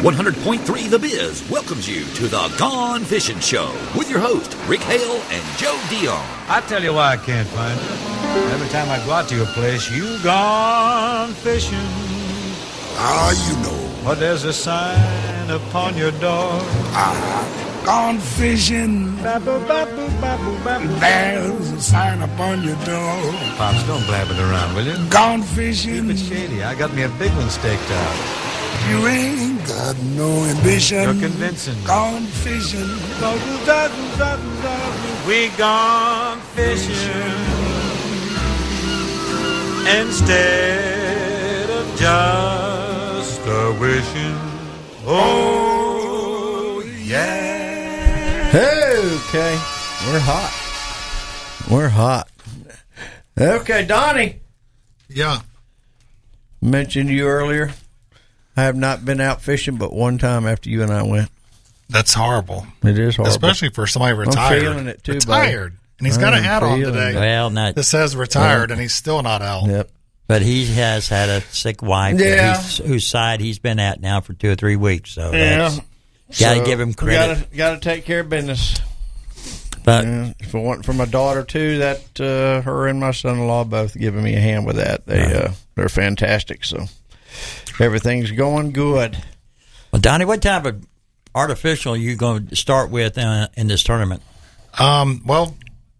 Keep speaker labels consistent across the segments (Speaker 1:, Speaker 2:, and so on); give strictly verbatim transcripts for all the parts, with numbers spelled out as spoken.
Speaker 1: one hundred point three The Biz welcomes you to the Gone Fishing Show with your host, Rick Hale and Joe Dion.
Speaker 2: I tell you why I can't find you. Every time I go out to your place, you gone fishing.
Speaker 3: Ah, you know.
Speaker 2: But there's a sign upon your door.
Speaker 3: Ah, gone fishing.
Speaker 2: Babble, babble, babble, babble.
Speaker 3: There's a sign upon your door.
Speaker 2: Pops, don't blab it around, will you?
Speaker 3: Gone fishing.
Speaker 2: Keep it shady. I got me a big one staked out.
Speaker 3: You ain't got no ambition.
Speaker 2: You're convincing me.
Speaker 3: Gone fishing.
Speaker 2: We gone fishing instead of just a wishing. Oh, yeah.
Speaker 4: Okay. We're hot. We're hot. Okay, Donnie.
Speaker 5: Yeah.
Speaker 4: Mentioned you earlier. I have not been out fishing but one time after you and I went.
Speaker 5: That's horrible.
Speaker 4: It is horrible.
Speaker 5: Especially for somebody retired.
Speaker 4: I'm feeling it too,
Speaker 5: retired.
Speaker 4: buddy.
Speaker 5: And he's got a
Speaker 4: I'm
Speaker 5: hat on
Speaker 4: feeling
Speaker 5: today
Speaker 4: it.
Speaker 6: Well, not.
Speaker 5: that says retired,
Speaker 6: Well,
Speaker 5: and he's still not out.
Speaker 4: Yep.
Speaker 6: But he has had a sick wife
Speaker 4: Yeah.
Speaker 6: he's, whose side he's been at now for two or three weeks. So
Speaker 4: Yeah.
Speaker 6: that's, got to
Speaker 4: So,
Speaker 6: give him credit.
Speaker 4: Got to got to take care of business.
Speaker 6: But
Speaker 4: Yeah. If it wasn't for my daughter too, that uh, her and my son-in-law both giving me a hand with that. They uh, they're fantastic. So everything's going good.
Speaker 6: well, Donnie, what type of artificial are you going to start with uh, in this tournament?
Speaker 5: Um, well,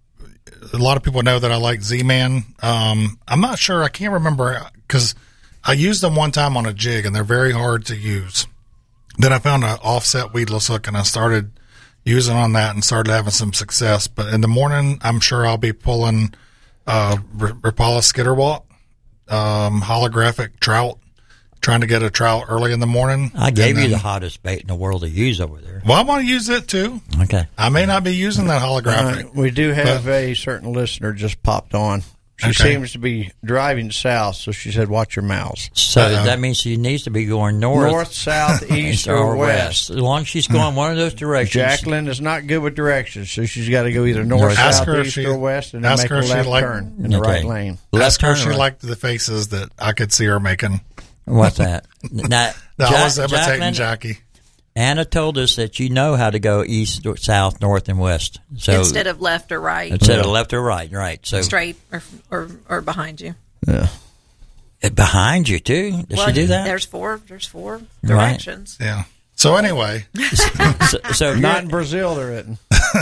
Speaker 5: a lot of people know that I like Z-Man. Um, I'm not sure. I can't remember because I used them one time on a jig, and they're very hard to use. Then I found an offset weedless hook, and I started using on that and started having some success. But in the morning, I'm sure I'll be pulling uh, R- Rapala Skitterwalk, um, holographic trout, trying to get a trout early in the morning.
Speaker 6: I gave
Speaker 5: And
Speaker 6: you
Speaker 5: then-
Speaker 6: the hottest bait in the world to use over there.
Speaker 5: Well, I'm going to use it too.
Speaker 6: Okay.
Speaker 5: I may not be using that holographic.
Speaker 4: Uh, we do have
Speaker 5: But-
Speaker 4: a certain listener just popped on. She
Speaker 5: Okay.
Speaker 4: seems to be driving south, so she said, "Watch your mouths."
Speaker 6: So
Speaker 5: Uh-oh.
Speaker 6: that means she needs to be going north,
Speaker 4: North, south, east, or west.
Speaker 6: As long as she's going one of those directions.
Speaker 4: Jacqueline is not good with directions, so she's got to go either north,
Speaker 5: Ask
Speaker 4: south,
Speaker 5: her if
Speaker 4: east,
Speaker 5: she-
Speaker 4: or west, and then
Speaker 5: ask
Speaker 4: make
Speaker 5: her
Speaker 4: a
Speaker 5: if she
Speaker 4: left
Speaker 5: like-
Speaker 4: turn in the
Speaker 6: Okay.
Speaker 4: right lane.
Speaker 6: Left
Speaker 5: Ask her
Speaker 6: turn
Speaker 5: if she
Speaker 6: right.
Speaker 5: liked the faces that I could see her making.
Speaker 6: What's that? Now,
Speaker 5: No,
Speaker 6: Ja-
Speaker 5: I was imitating
Speaker 6: Jacqueline,
Speaker 5: Jackie.
Speaker 6: Anna told us that you know how to go east, or south, north, and west. So
Speaker 7: Instead of left or right,
Speaker 6: instead of left or right, right? So
Speaker 7: straight or, or or behind you.
Speaker 4: Yeah.
Speaker 6: Uh, behind you too. Does
Speaker 7: well,
Speaker 6: she do that?
Speaker 7: There's four. There's four
Speaker 6: Right.
Speaker 7: directions.
Speaker 5: Yeah. So anyway,
Speaker 6: so, so if
Speaker 4: Not
Speaker 6: you're-
Speaker 4: in Brazil, they're written.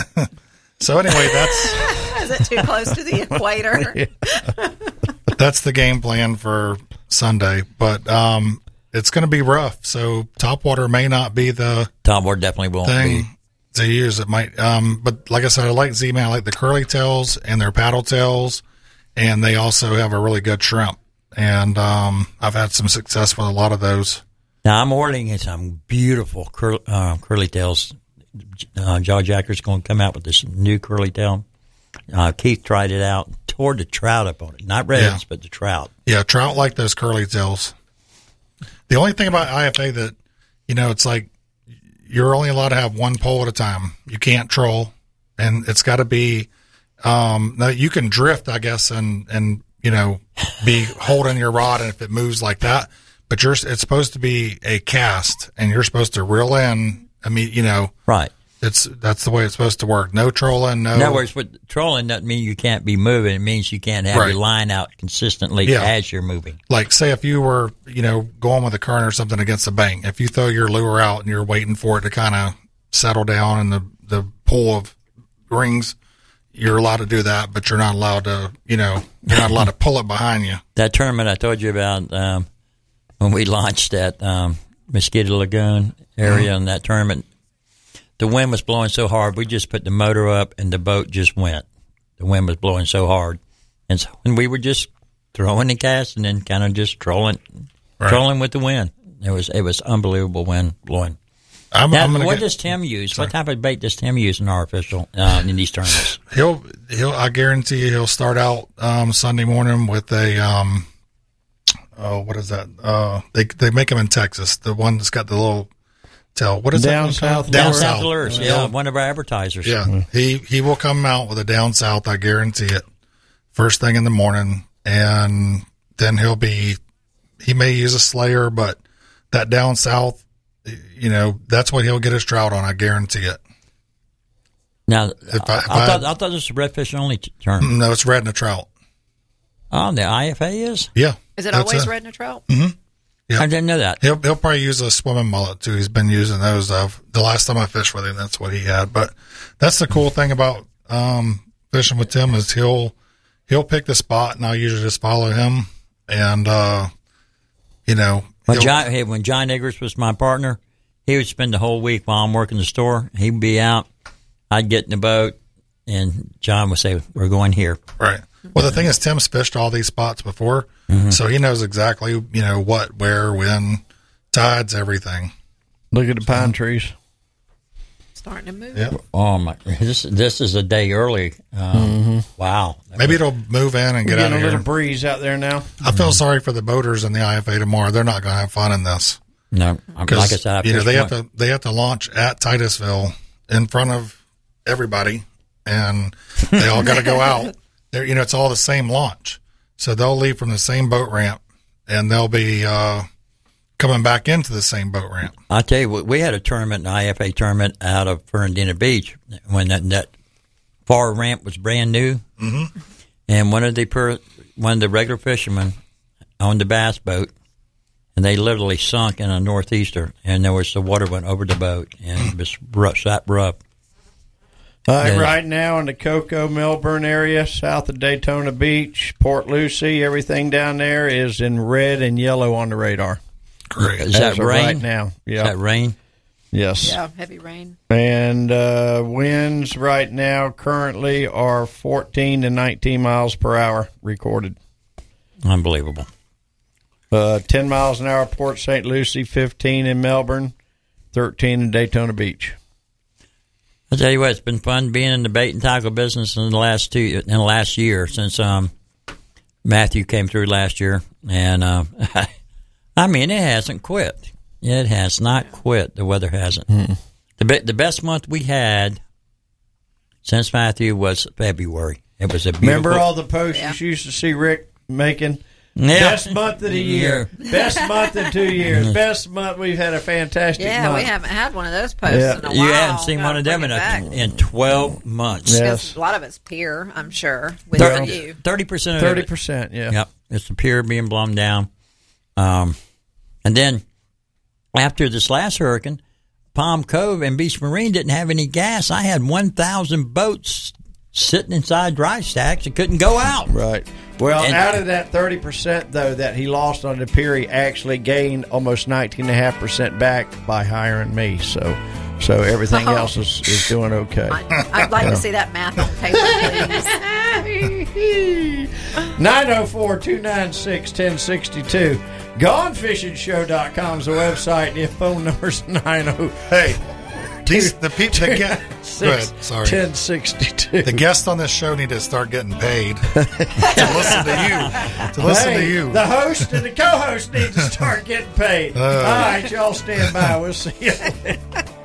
Speaker 5: so anyway, that's
Speaker 7: Is it too close to the equator?
Speaker 5: that's the game plan for Sunday. But um, it's going to be rough. So topwater may not be the
Speaker 6: Tom Ward definitely won't
Speaker 5: thing
Speaker 6: be.
Speaker 5: to use. It might. Um, but like I said, I like Z-Man. I like the curly tails and their paddle tails, and they also have a really good shrimp. And um, I've had some success with a lot of those.
Speaker 6: Now I'm ordering some beautiful cur- uh, curly tails. Uh, Jaw Jacker's going to come out with this new curly tail. Uh, Keith tried it out, tore the trout up on it. Not reds,
Speaker 5: Yeah.
Speaker 6: but the trout.
Speaker 5: Yeah, trout like those curly tails. The only thing about I F A that, you know, it's like you're only allowed to have one pole at a time. You can't troll, and it's got to be. Um, now you can drift, I guess, and and you know, be holding your rod, and if it moves like that, but you're it's supposed to be a cast, and you're supposed to reel in. I mean, you know,
Speaker 6: Right.
Speaker 5: it's that's the way it's supposed to work. No trolling, no.
Speaker 6: In other words, what, trolling doesn't mean you can't be moving. It means you can't have
Speaker 5: Right.
Speaker 6: your line out consistently
Speaker 5: Yeah.
Speaker 6: as you're moving.
Speaker 5: Like, say if you were, you know, going with a current or something against the bank, if you throw your lure out and you're waiting for it to kind of settle down in the, the pool of rings, you're allowed to do that, but you're not allowed to, you know, you're not allowed to pull it behind you.
Speaker 6: That tournament I told you about um, when we launched at um, Mosquito Lagoon area in that tournament, the wind was blowing so hard, we just put the motor up and the boat just went. The wind was blowing so hard. And so and we were just throwing the cast and then kind of just trolling
Speaker 5: Right.
Speaker 6: trolling with the wind. It was it was unbelievable wind blowing.
Speaker 5: I'm,
Speaker 6: Now,
Speaker 5: I'm gonna
Speaker 6: what
Speaker 5: get,
Speaker 6: does Tim use? What type of bait does Tim use in artificial uh, in these tournaments?
Speaker 5: he'll, he'll, I guarantee you he'll start out, um, Sunday morning with a, um, oh, what is that? Uh, they, they make them in Texas. The one that's got the little tail. What is
Speaker 4: Down
Speaker 5: that?
Speaker 4: south
Speaker 5: Down
Speaker 6: Down
Speaker 5: south.
Speaker 6: South Lures, yeah, one of our advertisers.
Speaker 5: Yeah, he he will come out with a down south. I guarantee it. First thing in the morning, and then he'll be. He may use a Slayer, but that down south, you know, that's what he'll get his trout on. I guarantee it.
Speaker 6: Now,
Speaker 5: If
Speaker 6: I,
Speaker 5: I- if
Speaker 6: I,
Speaker 5: I-
Speaker 6: thought I thought this was a redfish only t- term.
Speaker 5: No, it's red and a trout.
Speaker 6: Oh, the I F A is?
Speaker 5: Yeah.
Speaker 7: Is it
Speaker 5: that's
Speaker 7: always red in a trout?
Speaker 5: Yeah.
Speaker 6: I didn't know that.
Speaker 5: He'll he'll probably use a swimming mullet too. He's been using those. Of the last time I fished with him, that's what he had. But that's the cool thing about um, fishing with Tim is he'll he'll pick the spot, and I'll usually just follow him. And uh, you know,
Speaker 6: When
Speaker 5: he'll-
Speaker 6: John, hey, when John Eggers was my partner, he would spend the whole week while I'm working the store. He'd be out. I'd get in the boat, and John would say, "We're going here."
Speaker 5: right. Well, the thing is, Tim's fished all these spots before,
Speaker 6: Mm-hmm.
Speaker 5: so he knows exactly you know what, where, when, tides, everything.
Speaker 4: Look at the pine trees.
Speaker 7: Starting to move.
Speaker 5: Yeah.
Speaker 6: Oh my! This this is a day early. Um, Wow.
Speaker 5: Maybe it'll move in and
Speaker 4: We're
Speaker 5: get out
Speaker 4: getting
Speaker 5: of
Speaker 4: a
Speaker 5: here.
Speaker 4: little breeze out there now.
Speaker 5: I feel sorry for the boaters in the I F A tomorrow. They're not going to have fun in this.
Speaker 6: No, like I
Speaker 5: Because
Speaker 6: said, I
Speaker 5: you know
Speaker 6: fished
Speaker 5: they have
Speaker 6: one-
Speaker 5: to they have to launch at Titusville in front of everybody, and they all got to go out. They're, you know, it's all the same launch, so they'll leave from the same boat ramp, and they'll be uh, coming back into the same boat ramp.
Speaker 6: I tell you what, we had a tournament, an I F A tournament out of Fernandina Beach when that, that far ramp was brand new, mm-hmm. and one of the per, one of the regular fishermen owned the bass boat, and they literally sunk in a northeaster, and there was the water went over the boat, and it was rough, that rough.
Speaker 4: All right,
Speaker 6: Yeah.
Speaker 4: right now in the Cocoa, Melbourne area, south of Daytona Beach, Port Lucie, everything down there is in red and yellow on the radar.
Speaker 5: Great.
Speaker 6: Is
Speaker 4: As
Speaker 6: that
Speaker 4: of
Speaker 6: rain?
Speaker 4: right now?
Speaker 6: Is
Speaker 4: Yeah.
Speaker 6: that rain?
Speaker 4: Yes.
Speaker 7: Yeah, heavy rain.
Speaker 4: And uh, winds right now currently are fourteen to nineteen miles per hour recorded.
Speaker 6: Unbelievable.
Speaker 4: Uh, ten miles an hour Port Saint Lucie, fifteen in Melbourne, thirteen in Daytona Beach.
Speaker 6: I'll tell you what, it's been fun being in the bait and tackle business in the last two in the last year since um, Matthew came through last year, and uh, I mean it hasn't quit. It has not quit. The weather hasn't.
Speaker 4: Mm.
Speaker 6: The be- the best month we had since Matthew was February. It was a beautiful.
Speaker 4: Remember all the posts
Speaker 7: Yeah.
Speaker 4: you used to see Rick making?
Speaker 6: Yeah.
Speaker 4: Best month of the year. Best month in two years. Best month. We've had a fantastic
Speaker 7: Yeah,
Speaker 4: month.
Speaker 7: we haven't had one of those posts
Speaker 4: Yeah.
Speaker 7: in a while.
Speaker 6: You haven't seen
Speaker 7: Gotta
Speaker 6: one of them
Speaker 7: bring
Speaker 6: in,
Speaker 7: it
Speaker 6: a,
Speaker 7: back.
Speaker 6: in twelve months.
Speaker 4: Yeah.
Speaker 7: 'Cause
Speaker 4: Yes.
Speaker 7: a lot of it's peer, I'm sure, with
Speaker 6: Thir-
Speaker 7: you.
Speaker 6: Thirty percent of
Speaker 4: Thirty
Speaker 6: it.
Speaker 4: percent. Yeah.
Speaker 6: Yep, it's the pier being blown down. Um, and then after this last hurricane, Palm Cove and Beach Marine didn't have any gas. I had one thousand boats sitting inside dry stacks and couldn't go out.
Speaker 4: Right. Well,
Speaker 6: And-
Speaker 4: out of that thirty percent, though, that he lost on the pier, he actually gained almost nineteen point five percent back by hiring me. So so everything
Speaker 7: Oh.
Speaker 4: else is, is doing okay.
Speaker 7: I, I'd like to see that math on paper, please.
Speaker 4: nine oh four, two nine six, one oh six two. gone fishing show dot com is the website, and your phone number's nine oh
Speaker 5: Hey, these the people that get good. Sorry.
Speaker 4: ten sixty-two.
Speaker 5: The guests on this show need to start getting paid to listen to you. To listen
Speaker 4: Hey,
Speaker 5: to you.
Speaker 4: the host and the co-host need to start getting paid.
Speaker 5: Uh.
Speaker 4: All right, y'all stand by. We'll see you later.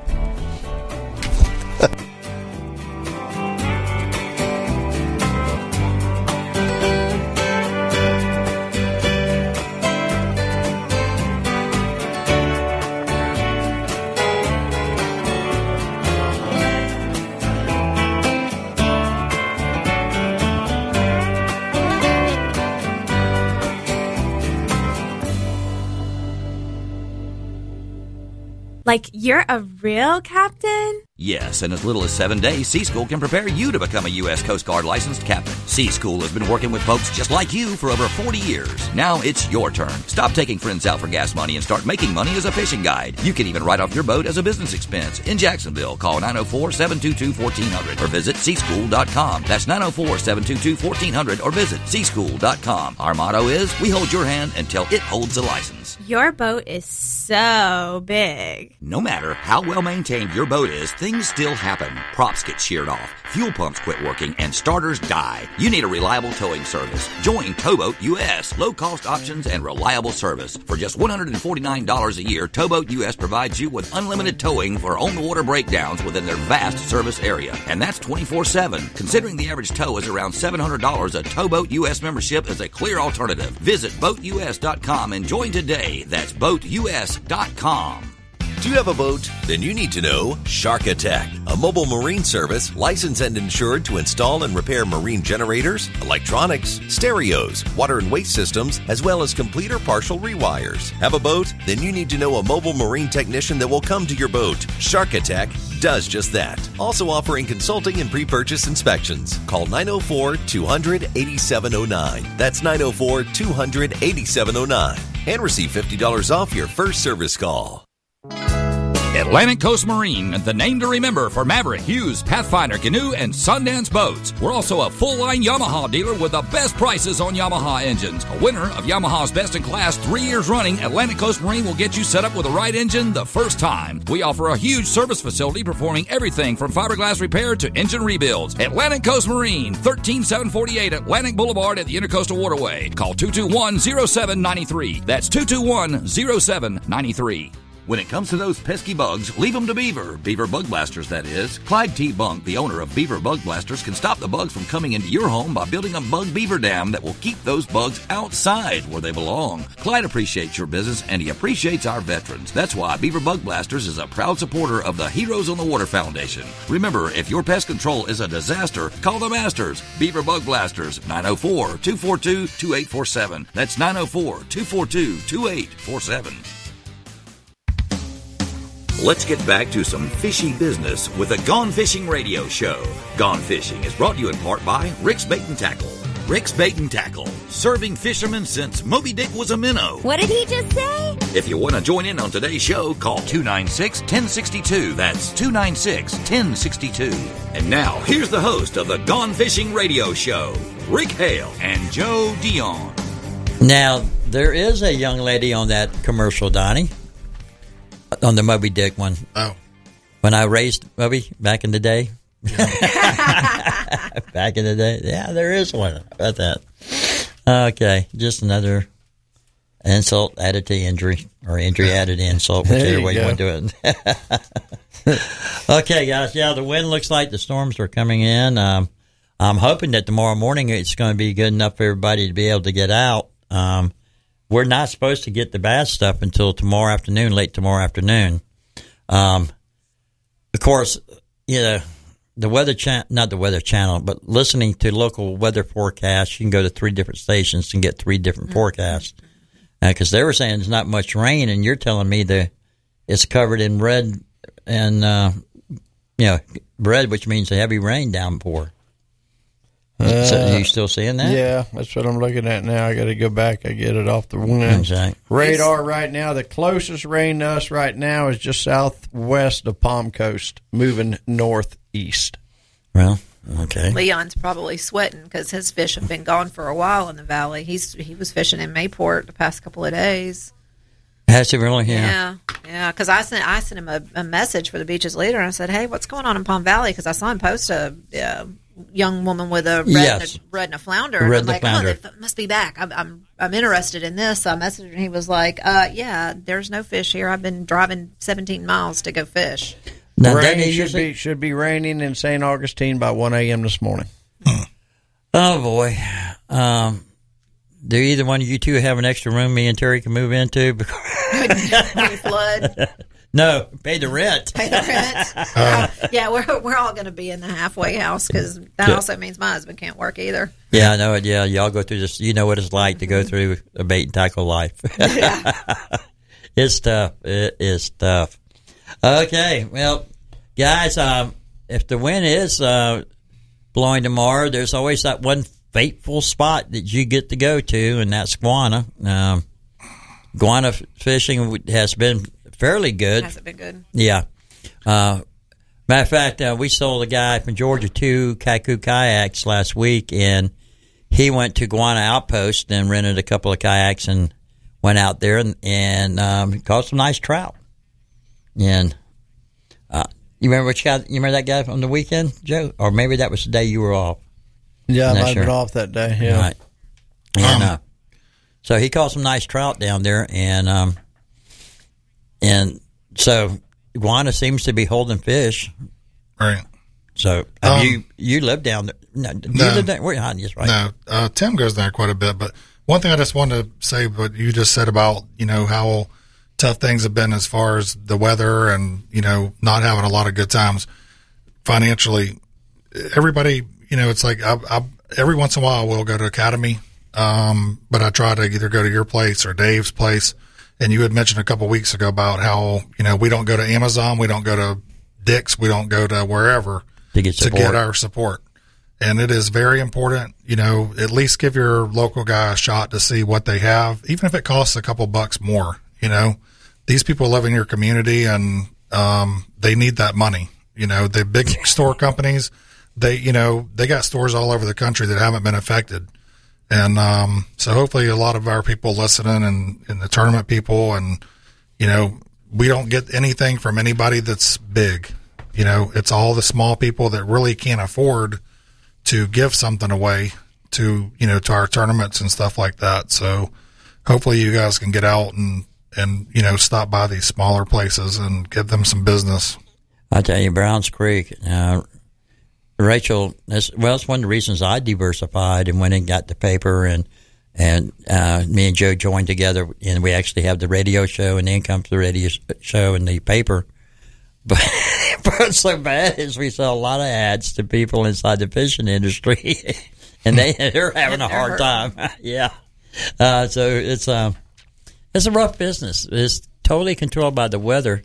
Speaker 8: Like, you're a real captain?
Speaker 1: Yes, in as little as seven days, C-School can prepare you to become a U S Coast Guard licensed captain. C-School has been working with folks just like you for over forty years. Now it's your turn. Stop taking friends out for gas money and start making money as a fishing guide. You can even write off your boat as a business expense. In Jacksonville, call nine oh four, seven two two, one four zero zero or visit c school dot com. That's nine oh four, seven two two, one four zero zero or visit c school dot com. Our motto is, we hold your hand until it holds a license.
Speaker 8: Your boat is so big.
Speaker 1: No matter how well maintained your boat is, things still happen. Props get sheared off, fuel pumps quit working, and starters die. You need a reliable towing service. Join Towboat U S. Low cost options and reliable service. For just one hundred forty-nine dollars a year, Towboat U S provides you with unlimited towing for on-the-water breakdowns within their vast service area. And that's twenty-four seven. Considering the average tow is around seven hundred dollars, a Towboat U S membership is a clear alternative. Visit boat u s dot com and join today. That's boat u s dot com.
Speaker 9: Do you have a boat? Then you need to know Shark Attack, a mobile marine service licensed and insured to install and repair marine generators, electronics, stereos, water and waste systems, as well as complete or partial rewires. Have a boat? Then you need to know a mobile marine technician that will come to your boat. Shark Attack does just that. Also offering consulting and pre-purchase inspections. Call nine oh four, two hundred, eighty-seven oh nine. That's nine oh four, two hundred, eighty-seven oh nine. And receive fifty dollars off your first service call.
Speaker 10: Atlantic Coast Marine, the name to remember for Maverick, Hughes, Pathfinder, Canoe, and Sundance boats. We're also a full-line Yamaha dealer with the best prices on Yamaha engines. A winner of Yamaha's Best in Class three years running, Atlantic Coast Marine will get you set up with the right engine the first time. We offer a huge service facility performing everything from fiberglass repair to engine rebuilds. Atlantic Coast Marine, thirteen seven forty-eight Atlantic Boulevard at the Intercoastal Waterway. Call two two one, oh seven nine three. That's two two one, oh seven nine three.
Speaker 1: When it comes to those pesky bugs, leave them to Beaver. Beaver Bug Blasters, that is. Clyde T. Bunk, the owner of Beaver Bug Blasters, can stop the bugs from coming into your home by building a bug beaver dam that will keep those bugs outside where they belong. Clyde appreciates your business, and he appreciates our veterans. That's why Beaver Bug Blasters is a proud supporter of the Heroes on the Water Foundation. Remember, if your pest control is a disaster, call the masters. Beaver Bug Blasters, nine oh four, two four two, two eight four seven. That's nine oh four, two four two, two eight four seven. Let's get back to some fishy business with the Gone Fishing Radio Show. Gone Fishing is brought to you in part by Rick's Bait and Tackle. Rick's Bait and Tackle, serving fishermen since Moby Dick was a minnow.
Speaker 8: What did he just say?
Speaker 1: If you want to join in on today's show, call two nine six, one oh six two. That's two nine six, one oh six two. And now, here's the host of the Gone Fishing Radio Show, Rick Hale and Joe Dion.
Speaker 6: Now, there is a young lady on that commercial, Donnie. On the Moby Dick one.
Speaker 5: Oh.
Speaker 6: When I raised Moby back in the day. Back in the day. Yeah, there is one. How about that? Okay. Just another insult added to injury. Or injury added to insult, whichever way you want to do it. Okay, guys. Yeah, the wind looks like the storms are coming in. Um, I'm hoping that tomorrow morning it's going to be good enough for everybody to be able to get out. Um We're not supposed to get the bad stuff until tomorrow afternoon, late tomorrow afternoon. Um, of course, you know, the weather channel, not the weather channel, but listening to local weather forecasts, you can go to three different stations and get three different mm-hmm. forecasts. Because uh, they were saying there's not much rain, and you're telling me that it's covered in red and, uh, you know, red, which means a heavy rain downpour. Uh, so are you still seeing that?
Speaker 4: Yeah, that's what I'm looking at now. I got to go back. I get it off the wind.
Speaker 6: Exactly.
Speaker 4: Radar right now. The closest rain to us right now is just southwest of Palm Coast, moving northeast.
Speaker 6: Well, okay.
Speaker 7: Leon's probably sweating because his fish have been gone for a while in the valley. He's he was fishing in Mayport the past couple of days.
Speaker 6: Has he really? Yeah.
Speaker 7: Yeah, yeah. Because I sent I sent him a, a message for the beaches leader, and I said, "Hey, what's going on in Palm Valley?" Because I saw him post a. Uh, young woman with a red,
Speaker 6: yes.
Speaker 7: and, a, red and a flounder.
Speaker 6: Red
Speaker 7: I'm like,
Speaker 6: flounder.
Speaker 7: oh, they f- must be back. I'm, I'm I'm interested in this. So I messaged him, and he was like, uh, yeah, there's no fish here. I've been driving seventeen miles to go fish.
Speaker 4: Now, Rain should usually... be should be raining in Saint Augustine by one a.m. this morning.
Speaker 6: Oh, boy. Um, do either one of you two have an extra room me and Terry can move into?
Speaker 7: With flood?
Speaker 6: No, pay the rent.
Speaker 7: Pay the rent. Uh, yeah, we're we're all going to be in the halfway house because that yeah. also means my husband can't work either.
Speaker 6: Yeah, I know it. Yeah, y'all go through this. You know what it's like to go through a bait and tackle life. Yeah. It's tough. It is tough. Okay, well, guys, um, if the wind is uh, blowing tomorrow, there's always that one fateful spot that you get to go to, and that's Guana. Um, Guana fishing has been fairly good.
Speaker 7: Has it been good?
Speaker 6: Yeah. Uh, matter of fact, uh, we sold a guy from Georgia two Kaiku kayaks last week, and he went to Guana Outpost and rented a couple of kayaks and went out there and, and um, caught some nice trout. And uh, you remember which guy? You remember that guy on the weekend, Joe? Or maybe that was the day you were off.
Speaker 4: Yeah, I might have been off that day. Yeah.
Speaker 6: Right. And uh, so he caught some nice trout down there, and um, and so Guana seems to be holding fish.
Speaker 5: Right.
Speaker 6: So um, you you live down there? No, do no, you live there? We're behind you, right?
Speaker 5: No, uh, Tim goes there quite a bit. But one thing I just wanted to say, what you just said about you know how tough things have been as far as the weather and, you know, not having a lot of good times financially. Everybody, you know, it's like I, I, every once in a while I will go to Academy, um, but I try to either go to your place or Dave's place. And you had mentioned a couple of weeks ago about how, you know, we don't go to Amazon, we don't go to Dick's, we don't go to wherever
Speaker 6: to get support.
Speaker 5: to get our support. And it is very important, you know, at least give your local guy a shot to see what they have, even if it costs a couple bucks more. You know, these people live in your community and um, they need that money. You know, the big store companies, they, you know, they got stores all over the country that haven't been affected. And um, so hopefully a lot of our people listening and, and the tournament people and, you know, we don't get anything from anybody that's big. You know, it's all the small people that really can't afford to give something away to, you know, to our tournaments and stuff like that. So hopefully you guys can get out and, and, you know, stop by these smaller places and give them some business.
Speaker 6: I tell you, Browns Creek, uh, Rachel, that's, well, it's one of the reasons I diversified and went and got the paper and, and, uh, me and Joe joined together and we actually have the radio show and the income to the radio show and the paper. But what's so bad is we sell a lot of ads to people inside the fishing industry, and they they're having a hard time. Yeah, uh, so it's um it's a rough business. It's totally controlled by the weather,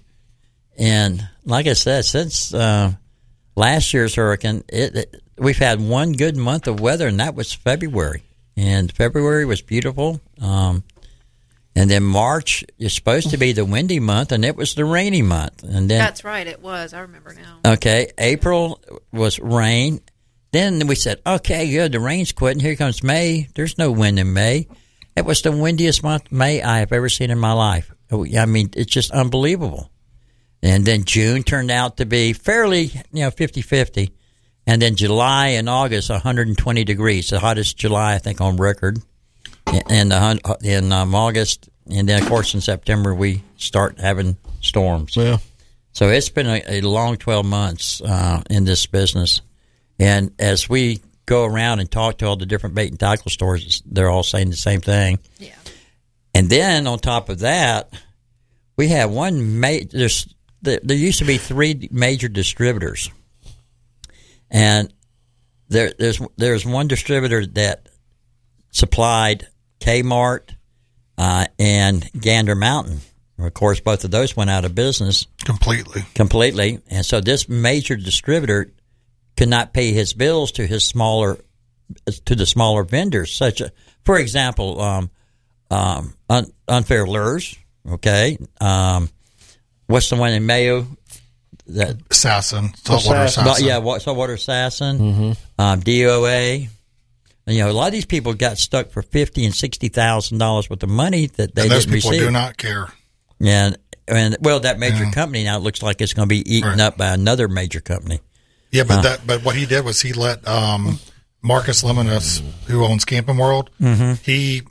Speaker 6: and like I said, since uh, last year's hurricane, it, it we've had one good month of weather, and that was February. And February was beautiful. Um, And then March is supposed to be the windy month, and it was the rainy month. And then
Speaker 7: that's right, it was. I remember now.
Speaker 6: Okay, April was rain. Then we said, okay, good, the rain's quitting. Here comes May. There's no wind in May. It was the windiest month, May, I have ever seen in my life. I mean, it's just unbelievable. And then June turned out to be fairly, you know, fifty-fifty. And then July and August, one hundred twenty degrees, the hottest July, I think, on record. And in um, August, and then, of course, in September, we start having storms.
Speaker 4: Yeah.
Speaker 6: So it's been a, a long twelve months uh, in this business. And as we go around and talk to all the different bait and tackle stores, they're all saying the same thing.
Speaker 7: Yeah.
Speaker 6: And then on top of that, we have one ma- there's there, there used to be three major distributors. And there there's there's one distributor that supplied Kmart uh, and Gander Mountain. Of course, both of those went out of business.
Speaker 5: Completely.
Speaker 6: Completely. And so this major distributor could not pay his bills to his smaller, to the smaller vendors, such a, for example, um, um, un, Unfair Lures, okay? Um, what's the one in Mayo? That
Speaker 5: Assassin. Saltwater Assassin.
Speaker 6: Yeah, Saltwater Assassin.
Speaker 4: Mm-hmm.
Speaker 6: Um, D O A. And, you know, a lot of these people got stuck for fifty and sixty thousand dollars worth of money that they
Speaker 5: and those
Speaker 6: didn't
Speaker 5: people
Speaker 6: receive.
Speaker 5: do not care.
Speaker 6: And and well, that major
Speaker 5: Yeah.
Speaker 6: company now it looks like it's going to be eaten
Speaker 5: Right.
Speaker 6: up by another major company.
Speaker 5: Yeah, but
Speaker 6: Uh.
Speaker 5: that but what he did was he let um, Marcus Lemonis, who owns Camping World,
Speaker 6: Mm-hmm.
Speaker 5: he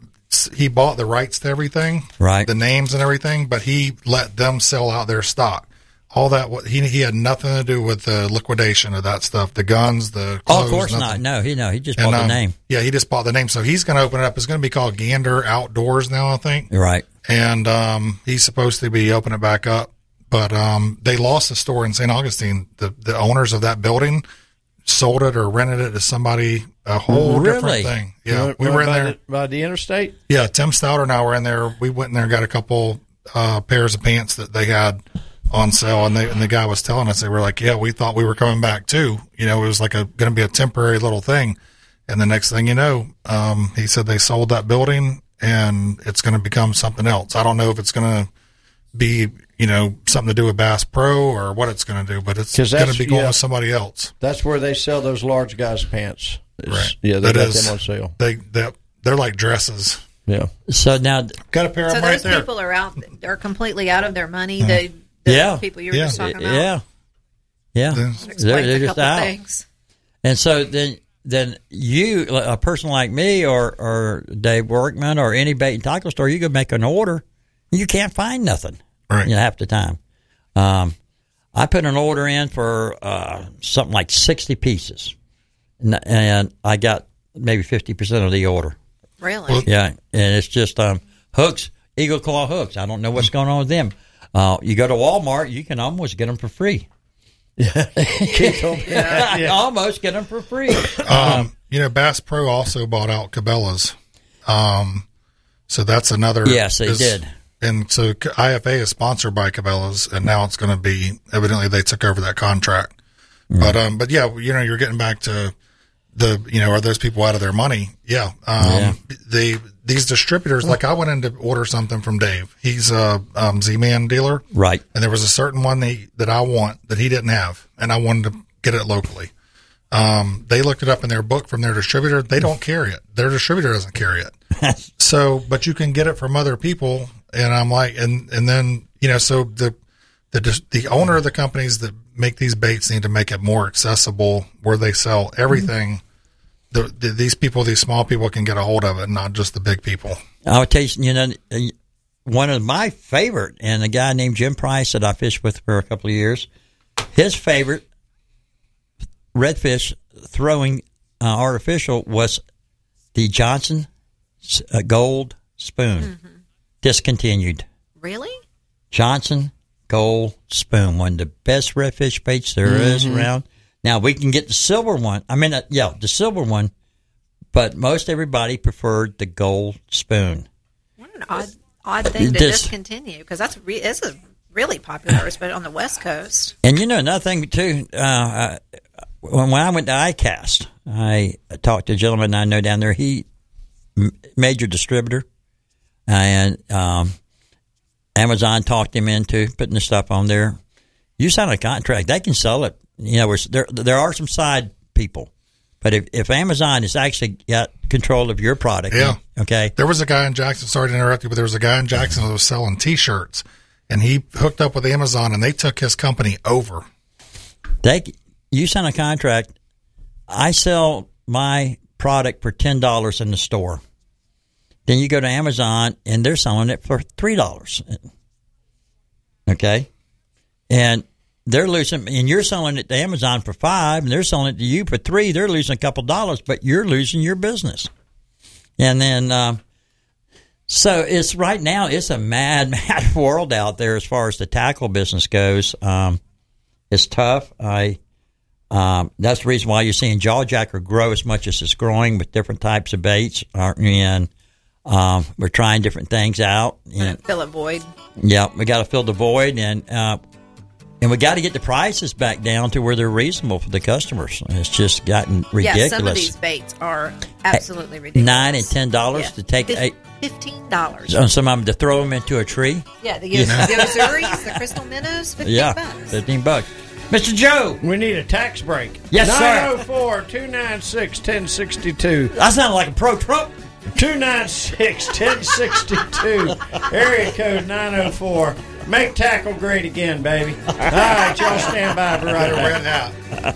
Speaker 5: he bought the rights to everything,
Speaker 6: Right.
Speaker 5: the names and everything, but he let them sell out their stock. All that what he he had nothing to do with the liquidation of that stuff, the guns, the clothes.
Speaker 6: Oh, of course not.
Speaker 5: nothing.
Speaker 6: No, he no, he just
Speaker 5: And,
Speaker 6: bought
Speaker 5: um,
Speaker 6: the name.
Speaker 5: Yeah, he just bought the name. So he's going to open it up. It's going to be called Gander Outdoors now, I think.
Speaker 6: Right.
Speaker 5: And um, he's supposed to be opening it back up. But um, they lost the store in Saint Augustine. The the owners of that building sold it or rented it to somebody, a whole
Speaker 6: Really?
Speaker 5: different thing. Yeah,
Speaker 4: Right-
Speaker 5: we
Speaker 4: right
Speaker 5: were in
Speaker 4: by
Speaker 5: there.
Speaker 4: the, by the interstate.
Speaker 5: Yeah, Tim Stouter and I were in there. We went in there and got a couple uh, pairs of pants that they had on sale, and, they, and the guy was telling us, they were like, yeah, we thought we were coming back too. You know, it was like a going to be a temporary little thing. And the next thing you know, um, he said they sold that building and it's going to become something else. I don't know if it's going to be, you know, something to do with Bass Pro or what it's going to do, but it's
Speaker 4: 'Cause
Speaker 5: going to
Speaker 4: that's-
Speaker 5: be going
Speaker 4: yeah.
Speaker 5: with somebody else.
Speaker 4: That's where they sell those large guys' pants. It's-
Speaker 5: Right.
Speaker 4: Yeah, they
Speaker 5: That
Speaker 4: got
Speaker 5: is-
Speaker 4: them on sale.
Speaker 5: They, they, they're like dresses.
Speaker 4: Yeah.
Speaker 6: So now,
Speaker 5: Got a pair of
Speaker 7: So
Speaker 5: them right
Speaker 7: those
Speaker 5: there.
Speaker 7: people are out, are completely out of their money. The, the
Speaker 6: Yeah.
Speaker 7: people you were
Speaker 5: Yeah.
Speaker 7: just talking about.
Speaker 6: yeah, yeah,
Speaker 5: There's-
Speaker 7: Explain
Speaker 6: they're, they're
Speaker 7: a
Speaker 6: just
Speaker 7: couple
Speaker 6: out.
Speaker 7: things.
Speaker 6: And so then, then you, a person like me or or Dave Workman or any bait and tackle store, you could make an order, you can't find nothing.
Speaker 5: Right.
Speaker 6: You know, half the time. Um, I put an order in for uh, something like sixty pieces, and, and I got maybe fifty percent of the order.
Speaker 7: Really?
Speaker 5: Well,
Speaker 6: Yeah, and it's just um, hooks. Eagle Claw hooks. I don't know what's going on with them. Uh, you go to Walmart, you can almost get them for free.
Speaker 4: yeah, yeah.
Speaker 6: Almost get them for free.
Speaker 5: Um, you know, Bass Pro also bought out Cabela's. Um, so that's another.
Speaker 6: Yes, they
Speaker 5: is,
Speaker 6: did.
Speaker 5: And so I F A is sponsored by Cabela's, and now it's going to be, evidently they took over that contract. Mm. But, um, but yeah, you know, you're getting back to the, you know, are those people out of their money? Yeah. Um, yeah. They, these distributors, like I went in to order something from Dave. He's a um, Z-Man dealer.
Speaker 6: Right.
Speaker 5: And there was a certain one that, he, that I want that he didn't have, and I wanted to get it locally. Um, they looked it up in their book from their distributor. They don't carry it. Their distributor doesn't carry it. So, but you can get it from other people. And I'm like, and, and then, you know, so the, the, the owner of the companies that make these baits need to make it more accessible where they sell everything. The, the, these people, these small people can get a hold of it, not just the big people.
Speaker 6: I'll tell you, you know, one of my favorite, and a guy named Jim Price that I fished with for a couple of years, his favorite redfish throwing uh, artificial was the Johnson uh, Gold Spoon. Mm-hmm. Discontinued.
Speaker 7: Really?
Speaker 6: Johnson Gold Spoon, one of the best redfish baits there mm-hmm. is around. Now, we can get the silver one. I mean, uh, yeah, the silver one, but most everybody preferred the Gold Spoon.
Speaker 7: What an odd, odd thing to this, discontinue, because that's re- this is really popular, especially on the West Coast.
Speaker 6: And, you know, another thing, too, uh, when, when I went to ICAST, I talked to a gentleman I know down there. He major distributor. And um, Amazon talked him into putting the stuff on there. You sign a contract, they can sell it. You know, there there are some side people, but if, if Amazon has actually got control of your product,
Speaker 5: yeah,
Speaker 6: okay.
Speaker 5: There was a guy in Jackson. Sorry to interrupt you, but there was a guy in Jackson that was selling T-shirts, and he hooked up with Amazon, and they took his company over.
Speaker 6: They, you sign a contract. I sell my product for ten dollars in the store. Then you go to Amazon, and they're selling it for three dollars. Okay? And they're losing, and you're selling it to Amazon for five, and they're selling it to you for three. They're losing a couple dollars, but you're losing your business. And then, um, so it's right now, it's a mad, mad world out there as far as the tackle business goes. Um, it's tough. I, um, that's the reason why you're seeing Jawjacker grow as much as it's growing with different types of baits. And Um, we're trying different things out.
Speaker 7: And fill a void.
Speaker 6: Yeah, we got to fill the void, and uh, and we got to get the prices back down to where they're reasonable for the customers. It's just gotten ridiculous.
Speaker 7: Yeah, some of these baits are absolutely ridiculous.
Speaker 6: Nine and ten dollars yeah. to take
Speaker 7: Fif-
Speaker 6: eight.
Speaker 7: Fifteen dollars.
Speaker 6: On some of them to throw them into a tree.
Speaker 7: Yeah, the, the Azuris, the Crystal Minnows, fifteen
Speaker 6: yeah,
Speaker 7: bucks.
Speaker 6: Fifteen bucks. Mister Joe,
Speaker 4: we need a tax break.
Speaker 6: Yes, sir.
Speaker 4: nine oh four, two nine six, one oh six two.
Speaker 6: That sounds like a pro-Trump.
Speaker 4: two nine six, one oh six two, area code nine oh four. Make tackle great again, baby. All right, y'all stand by for right now.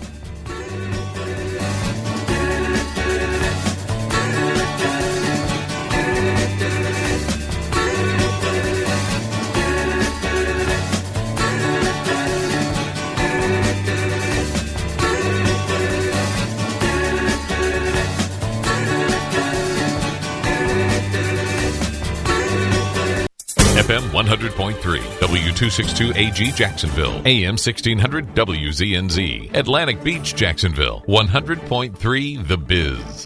Speaker 11: F M one hundred point three, W two sixty-two A G Jacksonville, A M sixteen hundred W Z N Z, Atlantic Beach, Jacksonville, one hundred point three The Biz.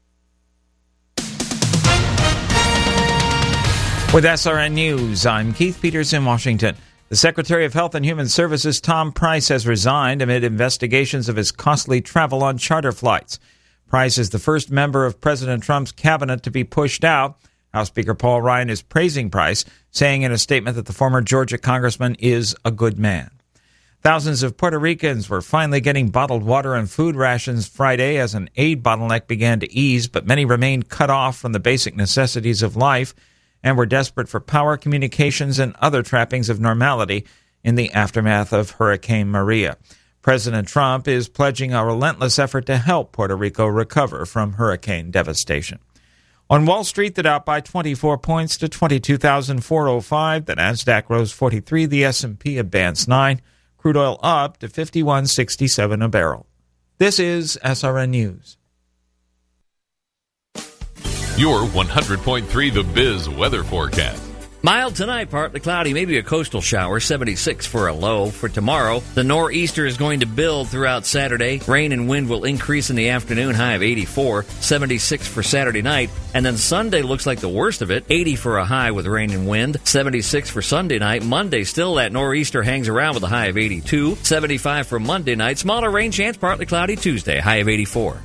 Speaker 12: With S R N News, I'm Keith Peters in Washington. The Secretary of Health and Human Services, Tom Price, has resigned amid investigations of his costly travel on charter flights. Price is the first member of President Trump's cabinet to be pushed out. House Speaker Paul Ryan is praising Price, saying in a statement that the former Georgia congressman is a good man. Thousands of Puerto Ricans were finally getting bottled water and food rations Friday as an aid bottleneck began to ease, but many remained cut off from the basic necessities of life and were desperate for power, communications, and other trappings of normality in the aftermath of Hurricane Maria. President Trump is pledging a relentless effort to help Puerto Rico recover from hurricane devastation. On Wall Street, the Dow by twenty-four points to twenty-two thousand four hundred five. The Nasdaq rose forty-three. The S and P advanced nine. Crude oil up to fifty-one sixty-seven a barrel. This is S R N News.
Speaker 11: Your one hundred point three The Biz weather forecast.
Speaker 13: Mild tonight, partly cloudy, maybe a coastal shower, seventy-six for a low. For tomorrow, the nor'easter is going to build throughout Saturday. Rain and wind will increase in the afternoon, high of eighty-four, seventy-six for Saturday night. And then Sunday looks like the worst of it, eighty for a high with rain and wind, seventy-six for Sunday night. Monday, still that nor'easter hangs around with a high of eighty-two, seventy-five for Monday night. Smaller rain chance, partly cloudy Tuesday, high of eighty-four.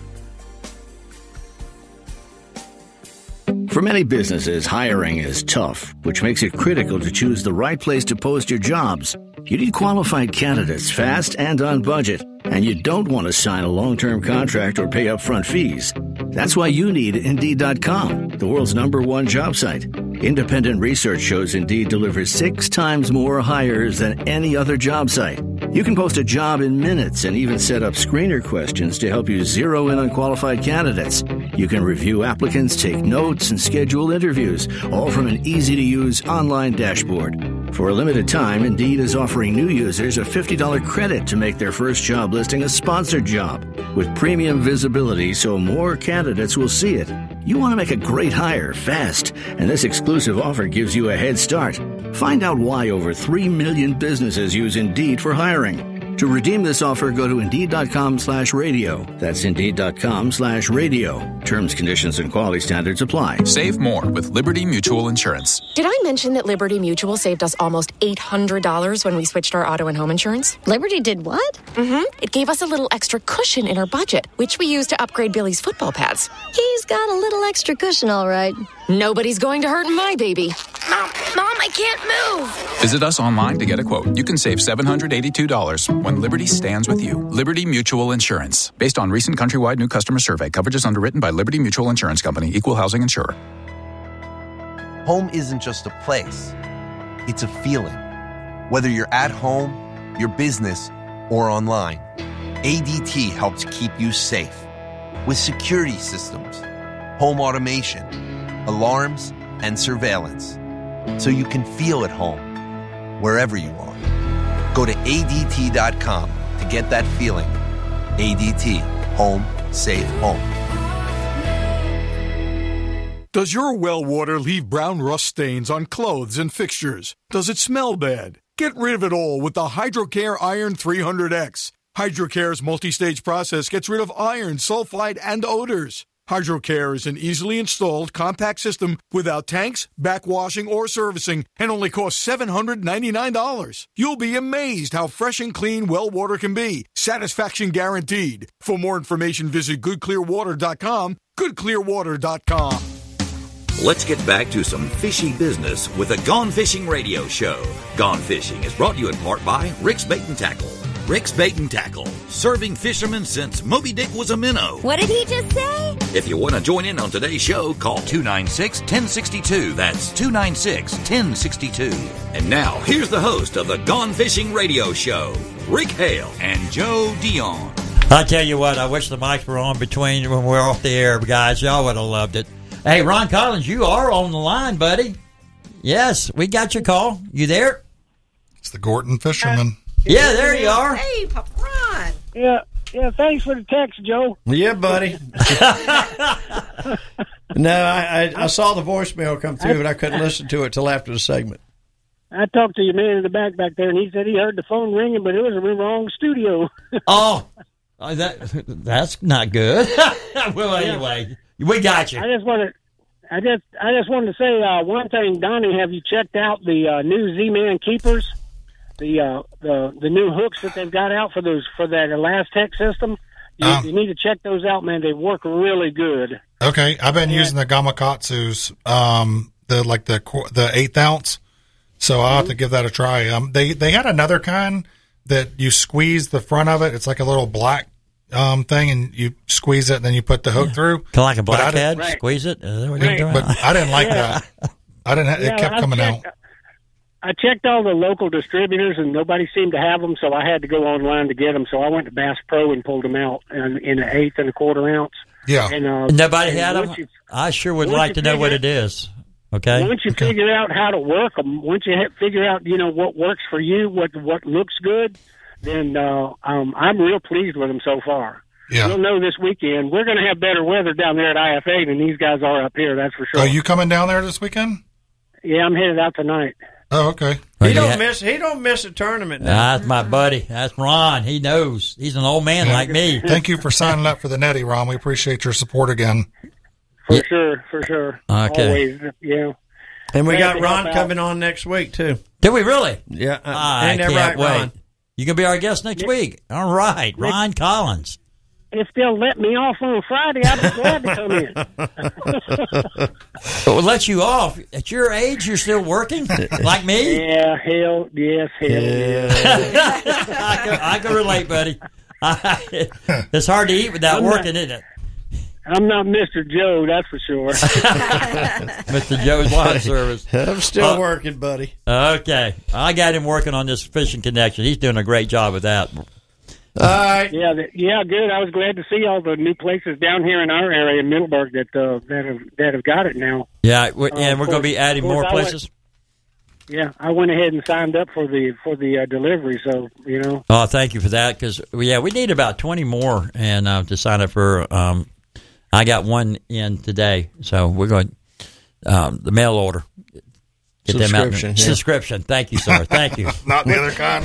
Speaker 14: For many businesses, hiring is tough, which makes it critical to choose the right place to post your jobs. You need qualified candidates fast and on budget, and you don't want to sign a long-term contract or pay upfront fees. That's why you need Indeed dot com, the world's number one job site. Independent research shows Indeed delivers six times more hires than any other job site. You can post a job in minutes and even set up screener questions to help you zero in on qualified candidates. You can review applicants, take notes, and schedule interviews, all from an easy-to-use online dashboard. For a limited time, Indeed is offering new users a fifty dollars credit to make their first job listing a sponsored job. With premium visibility so more candidates will see it. You want to make a great hire fast, and this exclusive offer gives you a head start. Find out why over three million businesses use Indeed for hiring. To redeem this offer, go to Indeed.com slash radio. That's Indeed.com slash radio. Terms, conditions, and quality standards apply.
Speaker 15: Save more with Liberty Mutual Insurance.
Speaker 16: Did I mention that Liberty Mutual saved us almost eight hundred dollars when we switched our auto and home insurance? Liberty did what? Mm-hmm. It gave us a little extra cushion in our budget, which we used to upgrade Billy's football pads.
Speaker 17: He's got a little extra cushion, all right.
Speaker 16: Nobody's going to hurt my baby. Mom, Mom, I can't move.
Speaker 15: Visit us online to get a quote. You can save seven hundred eighty-two dollars when Liberty stands with you. Liberty Mutual Insurance. Based on recent countrywide new customer survey. Coverage is underwritten by Liberty Mutual Insurance Company. Equal housing insurer.
Speaker 18: Home isn't just a place. It's a feeling. Whether you're at home, your business, or online, A D T helps keep you safe. With security systems, home automation, alarms, and surveillance, so you can feel at home wherever you are. Go to A D T dot com to get that feeling. A D T. Home. Safe home.
Speaker 19: Does your well water leave brown rust stains on clothes and fixtures? Does it smell bad? Get rid of it all with the Hydrocare Iron three hundred X. Hydrocare's multi-stage process gets rid of iron, sulfide, and odors. Hydrocare is an easily installed compact system without tanks, backwashing, or servicing, and only costs seven hundred ninety-nine dollars. You'll be amazed how fresh and clean well water can be. Satisfaction guaranteed. For more information, visit good clear water dot com, good clear water dot com.
Speaker 1: Let's get back to some fishy business with the Gone Fishing Radio Show. Gone Fishing is brought to you in part by Rick's Bait and Tackle. Rick's Bait and Tackle, serving fishermen since Moby Dick was a minnow.
Speaker 20: What did he just say?
Speaker 1: If you want to join in on today's show, call two nine six, one oh six two. That's two nine six, one oh six two. And now, here's the host of the Gone Fishing Radio Show, Rick Hale and Joe Dion.
Speaker 6: I tell you what, I wish the mics were on between when we're off the air, guys. Y'all would have loved it. Hey, Ron Collins, you are on the line, buddy. Yes, we got your call. You there?
Speaker 5: It's the Gorton fisherman.
Speaker 6: Yeah, there you are.
Speaker 7: Hey, Papa Ron.
Speaker 21: Yeah, yeah. Thanks for the text, Joe.
Speaker 4: Yeah, buddy. No, I, I I saw the voicemail come through, but I couldn't listen to it till after the segment.
Speaker 21: I talked to your man in the back back there, and he said he heard the phone ringing, but it was in the wrong studio.
Speaker 6: Oh, that that's not good. Well, anyway, we got you.
Speaker 21: I just wanted, I just, I just wanted to say uh, one thing, Donnie. Have you checked out the uh, new Z-Man keepers? The uh, the the new hooks that they've got out for those for that Elastec system. You, um, you need to check those out, man. They work really good.
Speaker 5: Okay, I've been
Speaker 21: and,
Speaker 5: using the Gamakatsu's, um, the like the the eighth ounce. So I'll mm-hmm. have to give that a try. Um, they they had another kind that you squeeze the front of it. It's like a little black um thing, and you squeeze it, and then you put the hook yeah. through.
Speaker 6: Kind of like a blackhead, right. Squeeze it. Is that what right. you're doing?
Speaker 5: But I didn't like yeah. that. I didn't. Ha- yeah, it kept I coming checked, out.
Speaker 21: I checked all the local distributors, and nobody seemed to have them, so I had to go online to get them. So I went to Bass Pro and pulled them out in, in an eighth and a quarter ounce.
Speaker 5: Yeah.
Speaker 21: And, uh,
Speaker 6: nobody and had them? You, I sure would like to know what it is. Okay.
Speaker 21: Once you
Speaker 6: okay.
Speaker 21: figure out how to work them, once you ha- figure out, you know, what works for you, what what looks good, then uh, um, I'm real pleased with them so far.
Speaker 5: Yeah.
Speaker 21: You'll know this weekend. We're going to have better weather down there at I F A than these guys are up here, that's for sure.
Speaker 5: Are you coming down there this weekend?
Speaker 21: yeah, I'm headed out tonight.
Speaker 5: Oh, okay.
Speaker 4: He don't miss. He don't miss a tournament. Now.
Speaker 6: That's my buddy. That's Ron. He knows. He's an old man like me.
Speaker 5: Thank you for signing up for the Netty, Ron. We appreciate your support again.
Speaker 21: For
Speaker 6: Yeah.
Speaker 21: sure, for sure.
Speaker 6: Okay.
Speaker 21: Always, yeah.
Speaker 4: And we
Speaker 21: Glad
Speaker 4: got
Speaker 21: to help
Speaker 4: Ron
Speaker 21: out.
Speaker 4: coming on next week too.
Speaker 6: Did we really?
Speaker 4: Yeah, uh,
Speaker 6: I
Speaker 4: ain't that
Speaker 6: can't
Speaker 4: right,
Speaker 6: wait.
Speaker 4: Ron?
Speaker 6: You can be our guest next week. All right, Ron Collins.
Speaker 21: If they'll let me off on Friday, I'd be glad to come in.
Speaker 6: We'll let you off. At your age, you're still working like me?
Speaker 21: Yeah, hell, yes, hell, yes.
Speaker 6: I, can, I can relate, buddy. It's hard to eat without
Speaker 21: I'm
Speaker 6: working,
Speaker 21: not-
Speaker 6: isn't it?
Speaker 21: I'm not Mister Joe, that's for sure.
Speaker 6: Mister Joe's Lawn Service.
Speaker 4: I'm still
Speaker 6: Uh,
Speaker 4: working, buddy.
Speaker 6: Okay. I got him working on this fishing connection. He's doing a great job with that.
Speaker 4: All right.
Speaker 21: Yeah, the, yeah, good. I was glad to see all the new places down here in our area, in Middleburg, that uh, that have that have got it now.
Speaker 6: Yeah, we're,
Speaker 21: Uh,
Speaker 6: and we're
Speaker 21: of
Speaker 6: going to be
Speaker 21: course-
Speaker 6: adding
Speaker 21: of course
Speaker 6: more
Speaker 21: I went-
Speaker 6: places.
Speaker 21: Yeah, I went ahead and signed up for the for the uh, delivery. So you know,
Speaker 6: Oh, thank you for that. Because yeah, we need about twenty more and uh, to sign up for. Um, I got one in today, so we're going um, the mail order. Get them out.
Speaker 4: Subscription, yeah.
Speaker 6: Subscription. Thank you, sir. Thank you.
Speaker 5: Not the other kind.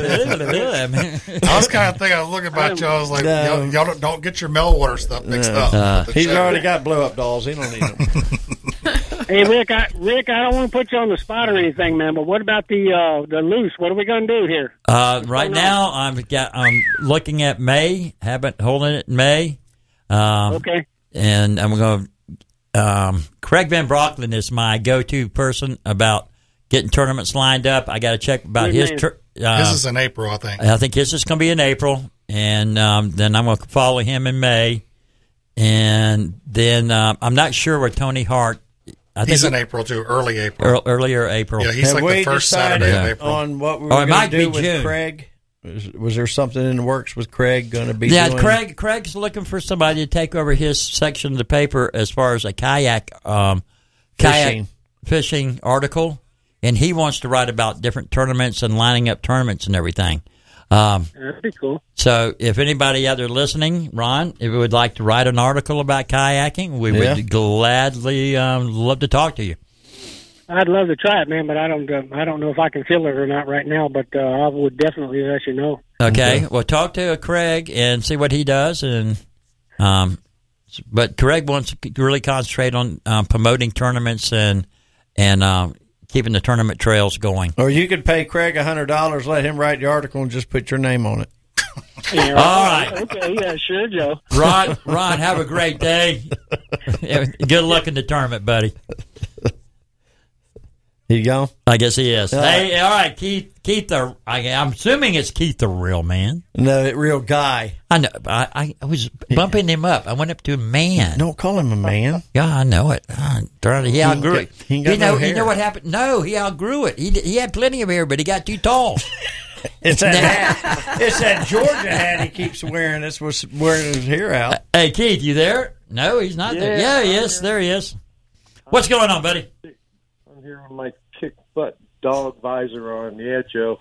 Speaker 5: I was kind of thinking, I was looking about you. I was like,
Speaker 4: No.
Speaker 5: y'all, y'all don't, don't get your mail order stuff mixed
Speaker 4: No.
Speaker 5: up.
Speaker 6: Uh,
Speaker 5: with the
Speaker 4: He's
Speaker 5: show.
Speaker 4: already got blow up dolls. He don't need them.
Speaker 21: hey Rick, I, Rick, I don't want to put you on the spot or anything, man. But what about the uh, the loose? What are we going to do here?
Speaker 6: Uh, right now, I'm got, I'm looking at May. Haven't holding it in May. Um,
Speaker 21: Okay.
Speaker 6: And I'm going. Um, Craig Van Brocklin is my go-to person about getting tournaments lined up. I got to check about
Speaker 5: Good
Speaker 6: his.
Speaker 5: man.
Speaker 6: Tur- uh,
Speaker 5: This is in April, I think.
Speaker 6: I think his is going to be in April, and um, then I'm going to follow him in May, and then um, I'm not sure where Tony Hart. I
Speaker 5: He's
Speaker 6: think
Speaker 5: in
Speaker 6: he-
Speaker 5: April, too, early April.
Speaker 6: ear- earlier April.
Speaker 5: Yeah, he's
Speaker 4: Have
Speaker 5: like
Speaker 4: we
Speaker 5: the first
Speaker 4: decided
Speaker 5: Saturday of April.
Speaker 4: on what we
Speaker 6: Or
Speaker 4: were
Speaker 6: it
Speaker 4: going
Speaker 6: might
Speaker 4: to do
Speaker 6: be
Speaker 4: with
Speaker 6: June.
Speaker 4: Craig? Was, was there something in the works with Craig going to be
Speaker 6: Yeah,
Speaker 4: doing?
Speaker 6: Craig. Craig's looking for somebody to take over his section of the paper as far as a kayak, um, kayak
Speaker 4: Fishing.
Speaker 6: fishing article, and he wants to write about different tournaments and lining up tournaments and everything. Um,
Speaker 21: That'd be cool.
Speaker 6: so, if anybody out there listening, Ron, if you would like to write an article about kayaking, we
Speaker 4: Yeah.
Speaker 6: would gladly um, love to talk to you.
Speaker 21: I'd love to try it, man, but I don't. Uh, I don't know if I can fill it or not right now. But uh, I would definitely let you know.
Speaker 6: Okay. Well, talk to Craig and see what he does, and um, but Craig wants to really concentrate on um, promoting tournaments and and um, keeping the tournament trails going.
Speaker 4: Or you could pay Craig a hundred dollars, let him write the article, and just put your name on it.
Speaker 21: Yeah,
Speaker 6: All right.
Speaker 21: Okay. Yeah. Sure, Joe.
Speaker 6: Ron, Ron, have a great day. Good luck in the tournament, buddy.
Speaker 4: You go.
Speaker 6: I guess he is.
Speaker 4: All
Speaker 6: Hey, all right, Keith. Keith, the I, I'm assuming it's Keith, the real man.
Speaker 4: No, real guy.
Speaker 6: I know. I, I, I was bumping him up. I went up to a man.
Speaker 4: Don't call him a man.
Speaker 6: Yeah, I know it. Uh, darn it, he outgrew
Speaker 4: ain't
Speaker 6: it.
Speaker 4: got- he ain't got
Speaker 6: you know,
Speaker 4: no
Speaker 6: you
Speaker 4: hair.
Speaker 6: know what happened? No, he outgrew it. He d- he had plenty of hair, but he got too tall.
Speaker 4: It's that hat. It's that Georgia hat he keeps wearing. That's what's wearing his hair out.
Speaker 6: Hey, Keith, you there? No, he's not there.
Speaker 20: Yeah,
Speaker 6: Yeah, he
Speaker 20: I'm
Speaker 6: is.
Speaker 20: here.
Speaker 6: There he is. What's going on, buddy?
Speaker 20: I'm here with my kick butt dog visor on. Yeah, Joe.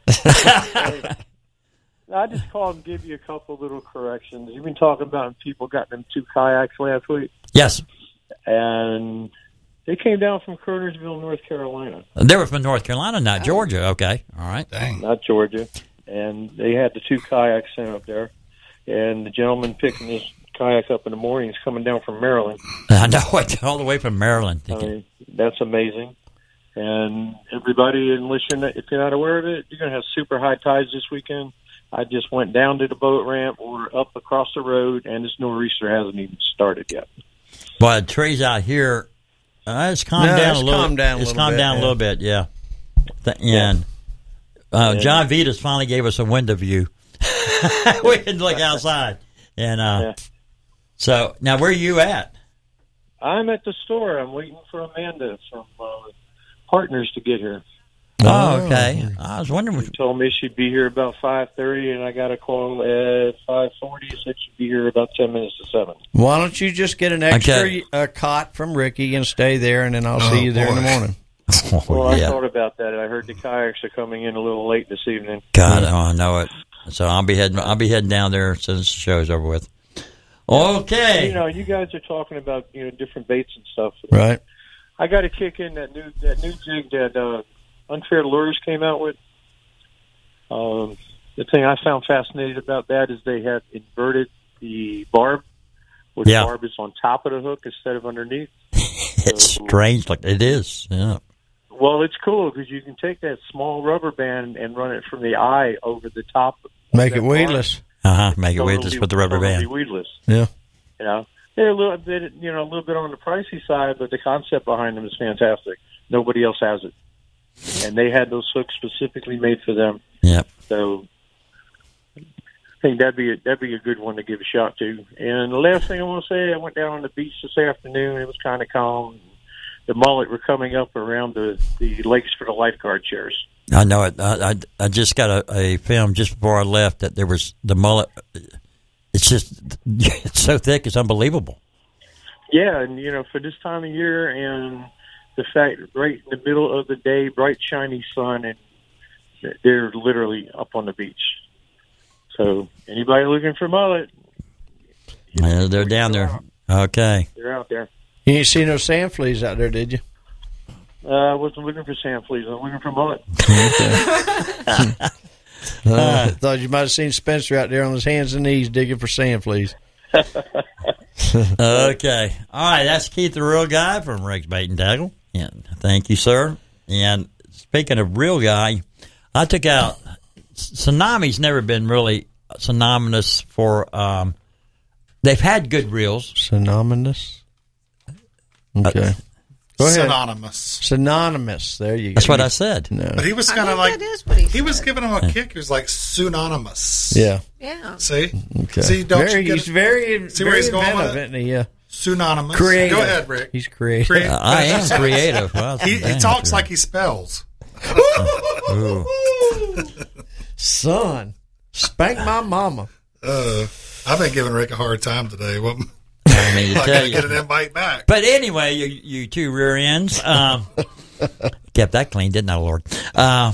Speaker 20: I just called and give you a couple little corrections. You've been talking about people got them two kayaks last week,
Speaker 6: Yes,
Speaker 20: and they came down from Kernersville, North Carolina,
Speaker 6: they were from North Carolina, not Georgia. Okay, all right.
Speaker 5: Dang.
Speaker 20: not Georgia. And they had the two kayaks sent up there. And the gentleman picking his kayak up in the morning is coming down from Maryland.
Speaker 6: I know it, all the way from Maryland.
Speaker 20: I mean, that's amazing. And everybody, unless you're not, if you're not aware of it, you're going to have super high tides this weekend. I just went down to the boat ramp or up across the road, and this nor'easter hasn't even started yet.
Speaker 6: Well, the trees out here, uh, it's calmed
Speaker 4: No,
Speaker 6: down
Speaker 4: it's
Speaker 6: a little.
Speaker 4: calmed down a
Speaker 6: it's
Speaker 4: little
Speaker 6: calmed
Speaker 4: bit,
Speaker 6: down
Speaker 4: yeah.
Speaker 6: a little bit, yeah. Th- and uh, John Vitas finally gave us a window view. We can look outside, and uh,
Speaker 20: Yeah.
Speaker 6: so now where are you at?
Speaker 20: I'm at the store. I'm waiting for Amanda from uh, Partners to get here.
Speaker 6: Oh, okay. I was wondering.
Speaker 20: She told me she'd be here about five thirty, and I got a call at five forty. Said she'd be here about ten minutes to seven.
Speaker 4: Why don't you just get an extra
Speaker 6: Okay.
Speaker 4: uh, cot from Ricky and stay there, and then I'll see
Speaker 5: Oh,
Speaker 4: you there in the
Speaker 5: boy.
Speaker 4: morning.
Speaker 6: Oh,
Speaker 20: Well, I
Speaker 6: yeah.
Speaker 20: thought about that. I heard the kayaks are coming in a little late this evening.
Speaker 6: God, oh, I know it. So I'll be heading. I'll be heading down there as soon as the show's over with. Okay.
Speaker 20: You know, you guys are talking about you know different baits and stuff.
Speaker 4: Right.
Speaker 20: I got a kick in that new that new jig that uh, Unfair Lures came out with. Um, the thing I found fascinating about that is they have inverted the barb, where
Speaker 6: Yeah.
Speaker 20: the barb is on top of the hook instead of underneath.
Speaker 6: It's strange, like it is. Yeah.
Speaker 20: Well, it's cool because you can take that small rubber band and run it from the eye over the top. of
Speaker 4: Make
Speaker 20: that
Speaker 4: it
Speaker 20: barb.
Speaker 6: Uh
Speaker 4: weedless.
Speaker 6: huh. Make it
Speaker 20: Totally-
Speaker 6: weedless with the rubber
Speaker 20: totally
Speaker 6: band.
Speaker 20: weedless.
Speaker 4: Yeah.
Speaker 20: You know, they're a little bit, you know, a little bit on the pricey side, but the concept behind them is fantastic. Nobody else has it, and they had those hooks specifically made for them.
Speaker 6: Yep.
Speaker 20: So I think that'd be a, that'd be a good one to give a shot to. And the last thing I want to say, I went down on the beach this afternoon. It was kind of calm. The mullet were coming up around the, the lakes for the lifeguard chairs.
Speaker 6: I know it. I, I, I just got a, a film just before I left that there was the mullet. It's just it's so thick, it's unbelievable.
Speaker 20: Yeah, and you know, for this time of year and the fact right in the middle of the day, bright shiny sun, and they're literally up on the beach. So anybody looking for mullet,
Speaker 6: Yeah, they're down there. Okay.
Speaker 20: they're out there.
Speaker 4: You ain't see no sand fleas out there, did you?
Speaker 20: Uh, I wasn't looking for sand fleas. I'm looking for mullet.
Speaker 4: Uh, thought you might have seen Spencer out there on his hands and knees digging for sand fleas.
Speaker 6: Okay. All right. That's Keith, the Real Guy from Rick's Bait and Tackle. Yeah. Thank you, sir. And speaking of Real Guy, I took out Tsunami's never been really synonymous for. Um, they've had good reels.
Speaker 4: Synonymous. Okay.
Speaker 6: Uh,
Speaker 4: Go ahead.
Speaker 5: Synonymous.
Speaker 4: Synonymous. There you go.
Speaker 6: That's what I said.
Speaker 4: No.
Speaker 5: But he was
Speaker 7: I
Speaker 5: kind of
Speaker 7: think
Speaker 5: like
Speaker 7: that is what he
Speaker 5: he was
Speaker 7: said.
Speaker 5: giving him a kick. He was like synonymous.
Speaker 4: Yeah.
Speaker 7: Yeah.
Speaker 5: See,
Speaker 4: Okay.
Speaker 5: see, don't
Speaker 4: very,
Speaker 5: you get
Speaker 4: he's
Speaker 5: it?
Speaker 4: very,
Speaker 5: See where
Speaker 4: very
Speaker 5: he's going with
Speaker 4: inventive,
Speaker 5: it?
Speaker 4: isn't he? Yeah.
Speaker 5: Synonymous.
Speaker 4: Creative.
Speaker 5: Go ahead, Rick.
Speaker 4: He's creative.
Speaker 5: Create-
Speaker 6: Uh, I am creative. Well,
Speaker 5: he, he
Speaker 6: damn,
Speaker 5: talks
Speaker 6: sure.
Speaker 5: like he spells.
Speaker 6: Ooh.
Speaker 4: Son, spank my mama.
Speaker 5: Uh, I've been giving Rick a hard time today. What?
Speaker 6: I mean, to
Speaker 5: I
Speaker 6: tell
Speaker 5: gotta
Speaker 6: you.
Speaker 5: get an invite back.
Speaker 6: But anyway, you, you two rear ends. Um, kept that clean, didn't I, Lord? Uh,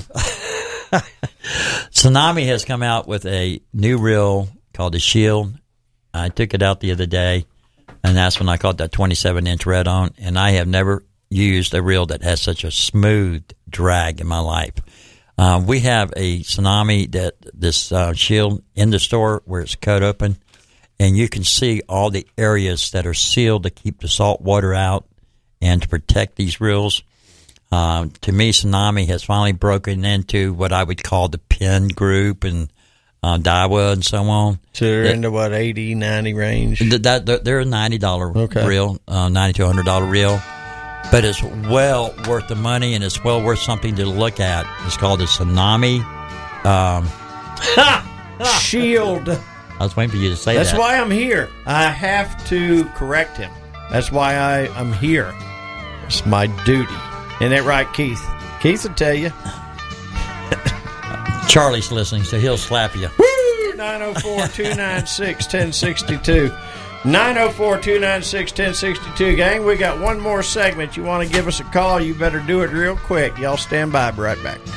Speaker 6: Tsunami has come out with a new reel called the Shield. I took it out the other day, and that's when I caught that twenty-seven inch red on. And I have never used a reel that has such a smooth drag in my life. Uh, we have a Tsunami that this uh, Shield in the store where it's cut open. And you can see all the areas that are sealed to keep the salt water out and to protect these reels. Um, to me, Tsunami has finally broken into what I would call the Penn group and uh, Daiwa and so on.
Speaker 4: So they're
Speaker 6: That-
Speaker 4: into what, eighty, ninety range?
Speaker 6: Th- that, that they're a ninety dollar
Speaker 4: Okay.
Speaker 6: reel, uh, ninety to one hundred dollar reel. But it's well worth the money, and it's well worth something to look at. It's called the Tsunami um,
Speaker 4: Shield.
Speaker 6: I was waiting for you to say
Speaker 4: That's
Speaker 6: that.
Speaker 4: why I'm here. I have to correct him. That's why I, I'm here. It's my duty. Isn't that right, Keith? Keith will tell you.
Speaker 6: Charlie's listening, so he'll slap you.
Speaker 4: Woo! nine oh four, two nine six, one oh six two. nine oh four, two nine six, one oh six two. Gang, we got one more segment. You want to give us a call, you better do it real quick. Y'all stand by. Be right back.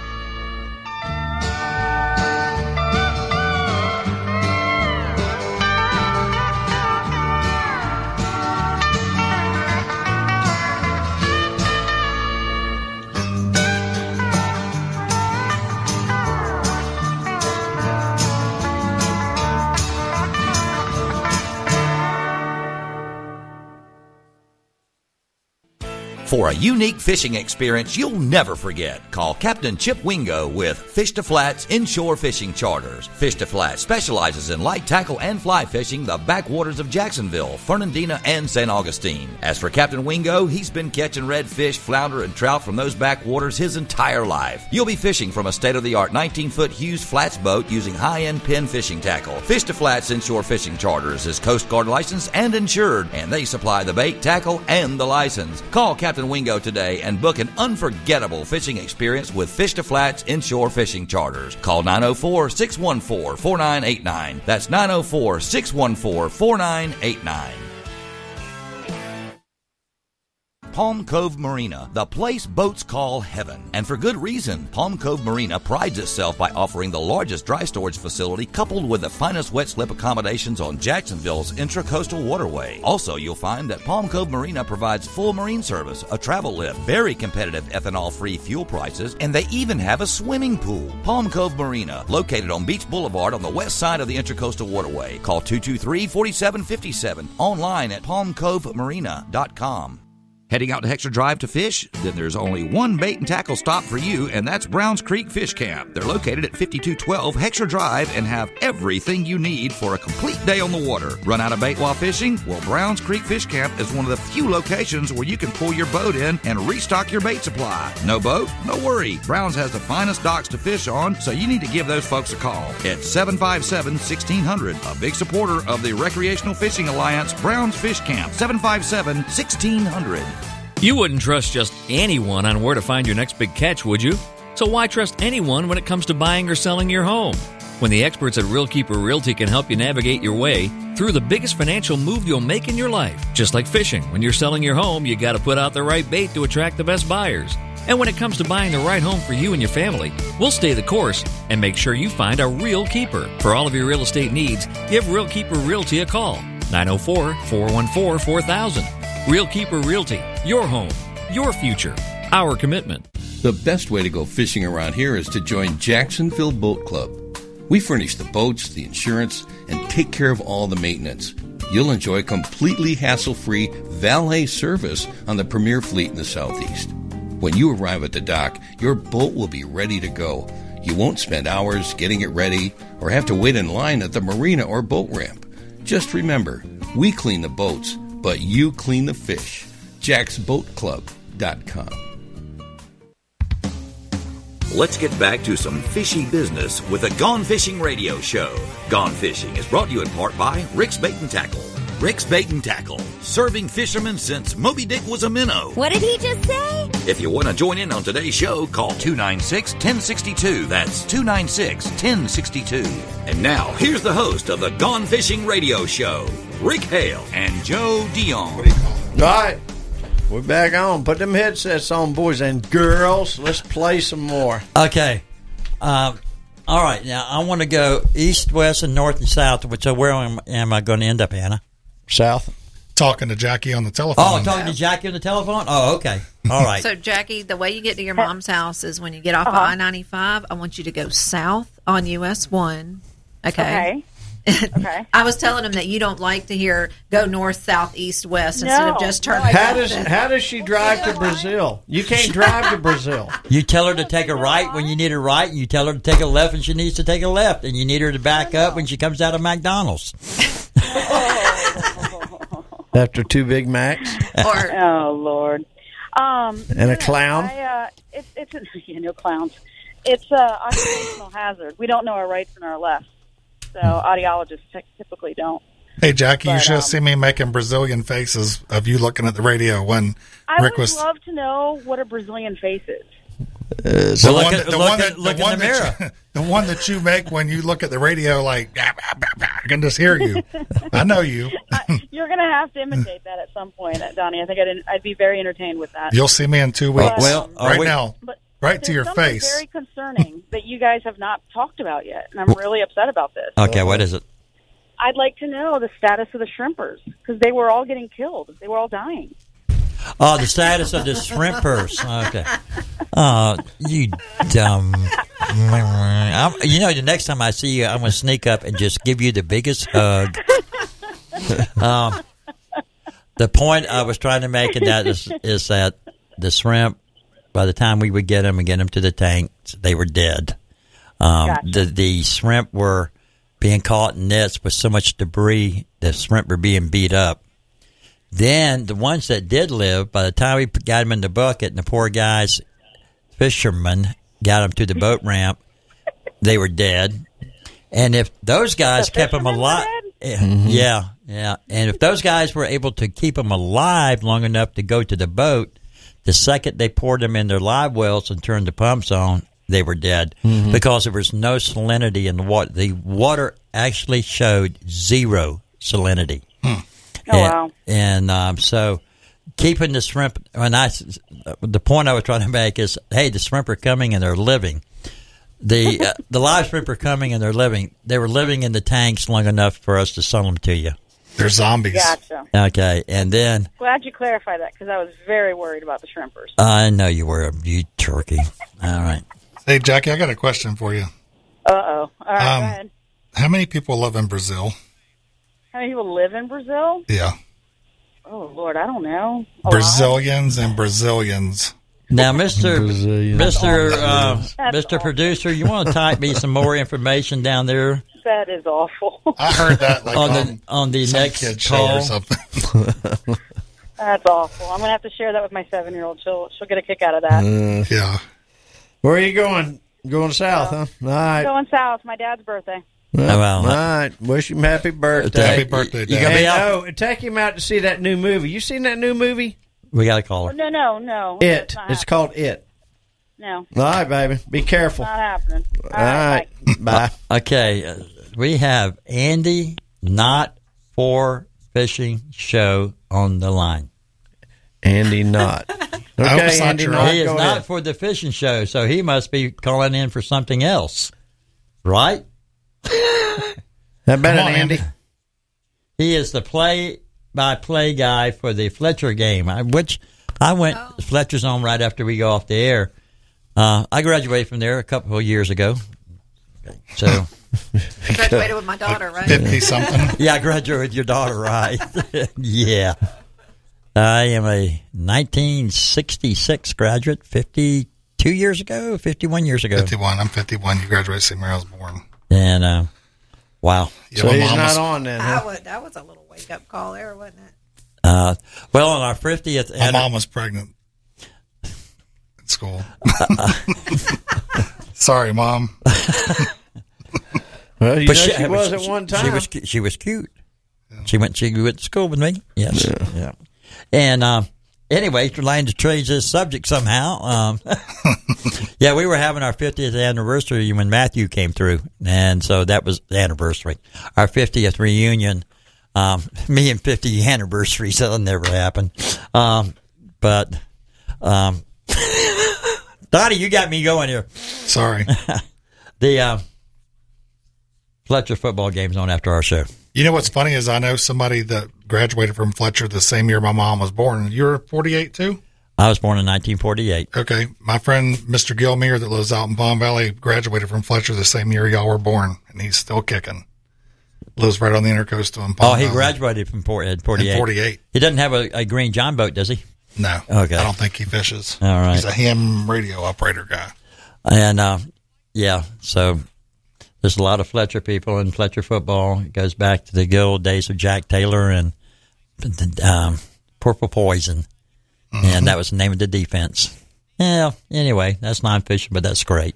Speaker 1: For a unique fishing experience you'll never forget, call Captain Chip Wingo with Fish to Flats Inshore Fishing Charters. Fish to Flats specializes in light tackle and fly fishing the backwaters of Jacksonville, Fernandina, and Saint Augustine. As for Captain Wingo, he's been catching redfish, flounder, and trout from those backwaters his entire life. You'll be fishing from a state-of-the-art nineteen foot Hughes Flats boat using high-end Penn fishing tackle. Fish to Flats Inshore Fishing Charters is Coast Guard licensed and insured, and they supply the bait, tackle, and the license. Call Captain Wingo today and book an unforgettable fishing experience with Fish to Flats Inshore Fishing Charters. Call nine oh four, six one four, four nine eight nine. That's nine oh four, six one four, four nine eight nine. Palm Cove Marina, the place boats call heaven. And for good reason. Palm Cove Marina prides itself by offering the largest dry storage facility coupled with the finest wet slip accommodations on Jacksonville's intracoastal waterway. Also, you'll find that Palm Cove Marina provides full marine service, a travel lift, very competitive ethanol-free fuel prices, and they even have a swimming pool. Palm Cove Marina, located on Beach Boulevard on the west side of the intracoastal waterway. Call two two three, four seven five seven. Online at palm cove marina dot com. Heading out to Heckscher Drive to fish? Then there's only one bait and tackle stop for you, and that's Browns Creek Fish Camp. They're located at fifty-two twelve Heckscher Drive and have everything you need for a complete day on the water. Run out of bait while fishing? Well, Browns Creek Fish Camp is one of the few locations where you can pull your boat in and restock your bait supply. No boat? No worry. Browns has the finest docks to fish on, so you need to give those folks a call at seven five seven, one six zero zero. A big supporter of the Recreational Fishing Alliance, Browns Fish Camp, seven five seven, one six zero zero.
Speaker 13: You wouldn't trust just anyone on where to find your next big catch, would you? So why trust anyone when it comes to buying or selling your home? When the experts at Real Keeper Realty can help you navigate your way through the biggest financial move you'll make in your life. Just like fishing, when you're selling your home, you got to put out the right bait to attract the best buyers. And when it comes to buying the right home for you and your family, we'll stay the course and make sure you find a real keeper. For all of your real estate needs, give Real Keeper Realty a call. nine oh four, four one four, four thousand. Real Keeper Realty, your home, your future, our commitment.
Speaker 3: The best way to go fishing around here is to join Jacksonville Boat Club. We furnish the boats, the insurance, and take care of all the maintenance. You'll enjoy completely hassle-free valet service on the premier fleet in the Southeast. When you arrive at the dock, your boat will be ready to go. You won't spend hours getting it ready or have to wait in line at the marina or boat ramp. Just remember, we clean the boats, but you clean the fish. jacks boat club dot com.
Speaker 1: Let's get back to some fishy business with the Gone Fishing Radio Show. Gone Fishing is brought to you in part by Rick's Bait and Tackle. Rick's Bait and Tackle, serving fishermen since Moby Dick was a minnow.
Speaker 22: What did he just say?
Speaker 1: If you want to join in on today's show, call two nine six, one zero six two. That's two nine six, one zero six two. And now, here's the host of the Gone Fishing Radio Show, Rick Hale and Joe Dion.
Speaker 4: All right, we're back on. Put them headsets on, boys and girls. Let's play some more.
Speaker 6: Okay. Um, all right. Now, I want to go east, west, and north and south. Which, so where am, am I going to end up, Anna?
Speaker 4: South.
Speaker 5: Talking to Jackie on the telephone.
Speaker 6: Oh, talking to Jackie on the telephone? Oh, okay. All right.
Speaker 7: So, Jackie, the way you get to your mom's house is when you get off
Speaker 22: Uh-huh.
Speaker 7: of I ninety-five, I want you to go south on U S one. Okay.
Speaker 22: Okay. Okay.
Speaker 7: I was telling him that you don't like to hear go north, south, east, west instead
Speaker 22: No,
Speaker 7: of just
Speaker 22: no,
Speaker 7: turn.
Speaker 22: I
Speaker 4: How
Speaker 22: don't.
Speaker 4: does how does she drive to Brazil? You can't drive to Brazil.
Speaker 6: You tell her to take a right when you need a right, and you tell her to take a left when she needs to take a left, and you need her to back up when she comes out of McDonald's.
Speaker 4: After two Big Macs
Speaker 22: Or, oh Lord, um,
Speaker 4: and a clown.
Speaker 22: I, uh, it's it's yeah, no clowns. It's uh, occupational hazard. We don't know our rights and our lefts, so audiologists ty- typically don't.
Speaker 5: Hey, Jackie, you
Speaker 22: But,
Speaker 5: should have
Speaker 22: um,
Speaker 5: seen me making Brazilian faces of you looking at the radio when
Speaker 22: I
Speaker 5: Rick
Speaker 22: would
Speaker 5: was.
Speaker 22: love to know what a Brazilian face is.
Speaker 5: The
Speaker 6: So look
Speaker 5: one
Speaker 6: at-
Speaker 5: that- the
Speaker 6: look
Speaker 5: one
Speaker 6: at-
Speaker 5: that-
Speaker 6: look
Speaker 5: the
Speaker 6: in
Speaker 5: one
Speaker 6: the
Speaker 5: that you- the one that you make when you look at the radio, like, I can just hear you. I know you.
Speaker 22: You're going to have to imitate that at some point, Donnie. I think I'd, I'd be very entertained with that.
Speaker 5: You'll see me in two weeks.
Speaker 22: Well,
Speaker 6: are
Speaker 5: right
Speaker 6: we-
Speaker 5: now, right to your
Speaker 22: Something
Speaker 5: face.
Speaker 22: very concerning that you guys have not talked about yet, and I'm really upset about this.
Speaker 6: Okay, what is it?
Speaker 22: I'd like to know the status of the shrimpers because they were all getting killed. They were all dying.
Speaker 6: Oh, the status of the shrimpers. Okay. Oh, you dumb. I'm, you know, the next time I see you, I'm going to sneak up and just give you the biggest hug. um, the point I was trying to make in that is, is that the shrimp, by the time we would get them and get them to the tanks, they were dead. Um,
Speaker 22: Gotcha.
Speaker 6: the, the shrimp were being caught in nets with so much debris, the shrimp were being beat up. Then the ones that did live, by the time we got them in the bucket and the poor guys, fishermen, got them to the boat ramp, they were dead. And if those guys
Speaker 22: The
Speaker 6: kept them
Speaker 22: fishermen were
Speaker 6: alive,
Speaker 22: dead?
Speaker 6: yeah, yeah. And if those guys were able to keep them alive long enough to go to the boat, the second they poured them in their live wells and turned the pumps on, they were dead
Speaker 22: Mhm.
Speaker 6: because there was no salinity in the water. The water actually showed zero salinity.
Speaker 22: Oh,
Speaker 6: and,
Speaker 22: wow.
Speaker 6: And um, so keeping the shrimp. When I, the point I was trying to make is, hey, the shrimp are coming and they're living. The uh, the live shrimp are coming and they're living. They were living in the tanks long enough for us to sell them to you.
Speaker 5: They're zombies.
Speaker 22: Gotcha.
Speaker 6: Okay, and then
Speaker 22: Glad you clarified that because I was very worried about the shrimpers.
Speaker 6: I know you were, you turkey. All right.
Speaker 5: Hey, Jackie, I got a question for you.
Speaker 22: Uh oh. All right,
Speaker 5: Um,
Speaker 22: go ahead.
Speaker 5: How many people live in Brazil?
Speaker 22: How many people live in Brazil?
Speaker 5: Yeah.
Speaker 22: Oh Lord, I don't know. A lot?
Speaker 5: Brazilians and Brazilians.
Speaker 6: Now, Mister Mister Uh,
Speaker 22: That's
Speaker 6: Mister
Speaker 22: awful.
Speaker 6: Producer, you want to type me some more information down there
Speaker 22: That is awful.
Speaker 5: I heard that like
Speaker 6: on
Speaker 5: on,
Speaker 6: the on the
Speaker 5: some
Speaker 6: next
Speaker 5: kid show
Speaker 6: call.
Speaker 5: or something.
Speaker 22: That's awful. I'm gonna have to share that with my seven-year-old. She'll she'll get a kick out of that.
Speaker 5: yeah.
Speaker 4: Where are you going? Going south, huh? All right.
Speaker 22: Going south. My dad's birthday.
Speaker 4: Well,
Speaker 6: well,
Speaker 4: all right. Wish him happy birthday.
Speaker 5: Happy birthday,
Speaker 6: You
Speaker 5: Dad.
Speaker 6: gonna be
Speaker 4: Hey,
Speaker 6: out?
Speaker 4: no, take him out to see that new movie. You seen that new movie?
Speaker 6: We got to call her.
Speaker 22: No, no, no.
Speaker 4: It.
Speaker 22: It's, not
Speaker 4: It's
Speaker 22: happening.
Speaker 4: called It.
Speaker 22: No,
Speaker 4: All right, baby. Be careful.
Speaker 22: not happening. All
Speaker 4: All right. Bye.
Speaker 6: Okay, uh, we have Andy Not For Fishing Show on the line.
Speaker 4: Andy Knott.
Speaker 5: I hope
Speaker 4: Okay,
Speaker 5: it's not
Speaker 4: Andy
Speaker 5: true.
Speaker 4: Knott,
Speaker 6: He is
Speaker 4: go
Speaker 6: not
Speaker 4: ahead.
Speaker 6: for the fishing show, so he must be calling in for something else, right?
Speaker 4: How about
Speaker 5: Come
Speaker 4: it,
Speaker 5: on,
Speaker 4: Andy?
Speaker 5: Andy.
Speaker 6: He is the play-by-play guy for the Fletcher game, I- which I went
Speaker 7: Oh.
Speaker 6: to Fletcher's home right after we go off the air. Uh, I graduated from there a couple of years ago. So,
Speaker 7: I graduated with my daughter, right?
Speaker 5: Fifty something.
Speaker 6: yeah, I graduated with your daughter, right? Yeah. I am a nineteen sixty-six graduate, fifty-two years ago, fifty-one years ago.
Speaker 5: Fifty-one. I'm fifty-one. You graduated the same year I was born.
Speaker 6: And, uh, wow.
Speaker 5: Yeah,
Speaker 4: So
Speaker 5: my
Speaker 4: he's
Speaker 5: mom
Speaker 4: not
Speaker 5: was-
Speaker 4: on then, huh?
Speaker 7: That was, that was a little wake-up call there, wasn't it?
Speaker 6: Uh, well, on our fiftieth
Speaker 5: My mom was pregnant at school. Sorry, Mom.
Speaker 4: Well, you
Speaker 6: But
Speaker 4: know
Speaker 6: she-
Speaker 4: she, was at one time.
Speaker 6: She was cu- she was cute. She went she went to school with me. Yes. Yeah. And um, anyway, trying to change this subject somehow. Um, yeah, we were having our fiftieth anniversary when Matthew came through, and so that was the anniversary. Our fiftieth reunion. Um, me and fifty anniversaries that'll never happen. Um, but um, Donnie, you got me going here.
Speaker 5: Sorry.
Speaker 6: The uh, Fletcher football game's on after our show.
Speaker 5: You know what's funny is I know somebody that graduated from Fletcher the same year my mom was born. You're forty-eight too?
Speaker 6: I was born in nineteen forty-eight.
Speaker 5: Okay. My friend, Mister Gilmere, that lives out in Palm Valley, graduated from Fletcher the same year y'all were born, and he's still kicking. Lives right on the Intercoastal in Palm
Speaker 6: Oh, he
Speaker 5: Valley.
Speaker 6: graduated from Port, at forty-eight.
Speaker 5: In forty-eight.
Speaker 6: He doesn't have a, a green John boat, does he?
Speaker 5: No.
Speaker 6: Okay.
Speaker 5: I don't think he fishes.
Speaker 6: All right.
Speaker 5: He's a ham radio operator guy.
Speaker 6: And, uh, yeah, so there's a lot of Fletcher people in Fletcher football. It goes back to the good old days of Jack Taylor and um, Purple Poison. Mm-hmm. And that was the name of the defense. Yeah, anyway, that's non-fishing, but that's great.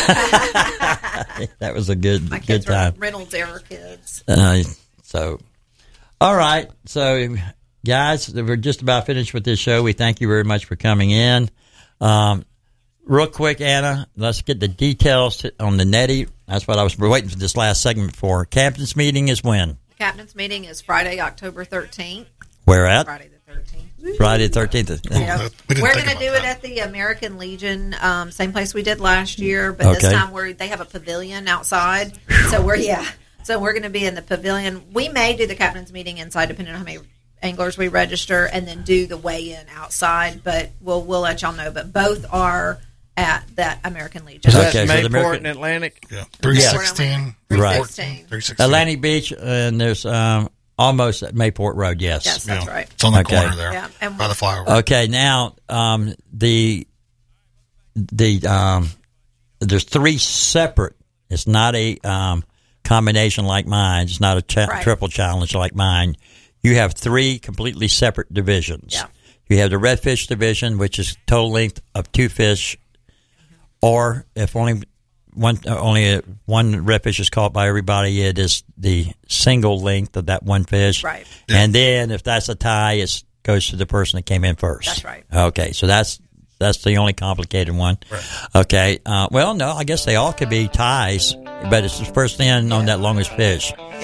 Speaker 6: That was a good
Speaker 7: My
Speaker 6: good
Speaker 7: kids
Speaker 6: time.
Speaker 7: were Reynolds era kids.
Speaker 6: Uh, so, all right. So, guys, we're just about finished with this show. We thank you very much for coming in. Um, real quick, Anna, let's get the details to, on the Nettie. That's what I was waiting for this last segment for. Captain's meeting is when?
Speaker 7: The captain's meeting is Friday, October thirteenth.
Speaker 6: Where at?
Speaker 7: Friday the thirteenth.
Speaker 6: Friday the thirteenth.
Speaker 7: Yeah.
Speaker 5: We
Speaker 7: We're
Speaker 5: didn't think
Speaker 7: going to
Speaker 5: about
Speaker 7: do
Speaker 5: that.
Speaker 7: it at the American Legion, um, same place we did last year, but this
Speaker 6: Okay.
Speaker 7: time we're, they have a pavilion outside. So we're, yeah. So we're going to be in the pavilion. We may do the captain's meeting inside, depending on how many anglers we register, and then do the weigh-in outside, but we'll, we'll let y'all know. But both are at that American Legion.
Speaker 4: Is that
Speaker 6: Okay, so the
Speaker 4: Mayport
Speaker 6: American-
Speaker 4: and Atlantic?
Speaker 5: Yeah. three sixteen.
Speaker 6: Right.
Speaker 5: three sixteen.
Speaker 6: Atlantic Beach, and there's um, almost at Mayport Road, yes.
Speaker 7: Yes, that's Yeah. right.
Speaker 5: It's on the
Speaker 6: Okay.
Speaker 5: corner there,
Speaker 7: Yeah, and-
Speaker 5: by the flyover.
Speaker 6: Okay, now um, the the um, there's three separate. It's not a um, combination like mine. It's not a cha-
Speaker 7: Right.
Speaker 6: triple challenge like mine. You have three completely separate divisions.
Speaker 7: Yeah.
Speaker 6: You have the redfish division, which is total length of two fish, or if only one uh, only uh, one redfish is caught by everybody, it is the single length of that one fish.
Speaker 7: Right.
Speaker 6: And then if that's a tie, it goes to the person that came in first.
Speaker 7: That's right.
Speaker 6: Okay, so that's that's the only complicated one.
Speaker 5: Right.
Speaker 6: Okay. Uh, well, no, I guess they all could be ties, but it's the first in on that longest fish.
Speaker 7: Yeah.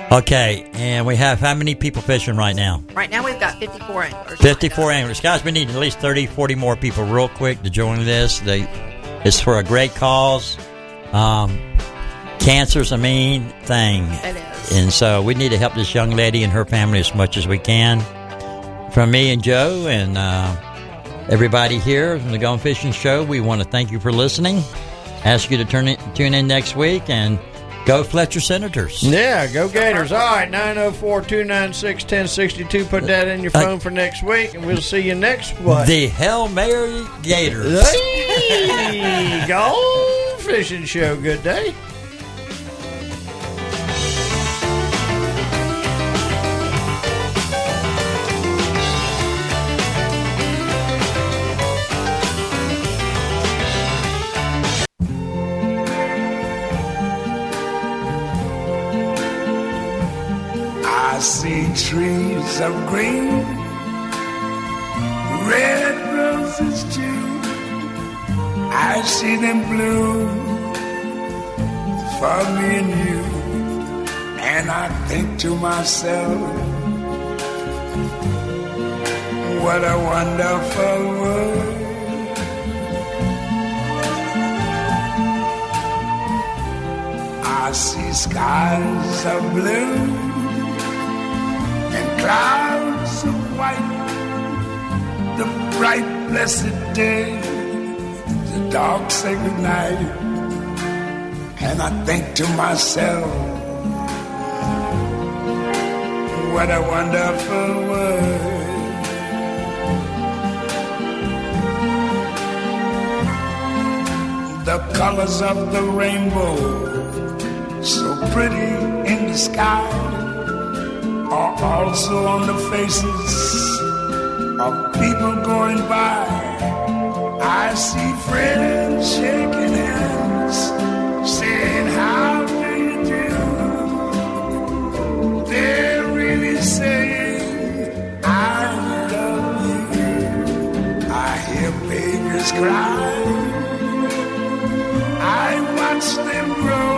Speaker 6: Okay, and we have how many people fishing right now?
Speaker 7: Right now we've got fifty-four anglers.
Speaker 6: fifty-four anglers. Guys, we need at least thirty, forty more people real quick to join this. They, it's for a great cause. Um, cancer's a mean thing.
Speaker 7: It is.
Speaker 6: And so we need to help this young lady and her family as much as we can. From me and Joe and uh, everybody here from the Gone Fishing Show, we want to thank you for listening. Ask you to turn in, tune in next week and go Fletcher Senators.
Speaker 4: Yeah, go Gators. All right, nine oh four, two nine six, one oh six two. Put that in your phone for next week, and we'll see you next what?
Speaker 6: The Hail Mary Gators.
Speaker 4: Hey, Gone Fishing Show. Good day.
Speaker 2: I see trees of green, red roses too. I see them bloom for me and you. And I think to myself, what a wonderful world. I see skies of blue and clouds of white, the bright blessed day, the dark sacred night. And I think to myself, what a wonderful world. The colors of the rainbow, so pretty in the sky, are also on the faces of people going by. I see friends shaking hands, saying, how do you do? They're really saying, I love you. I hear babies cry, I watch them grow.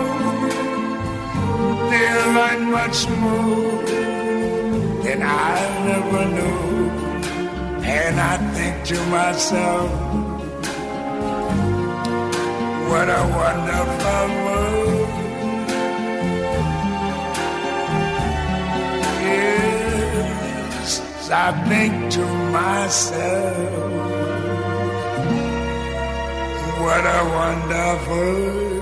Speaker 2: They learn much more than I never knew. And I think to myself, what a wonderful world. Yes, I think to myself, what a wonderful world.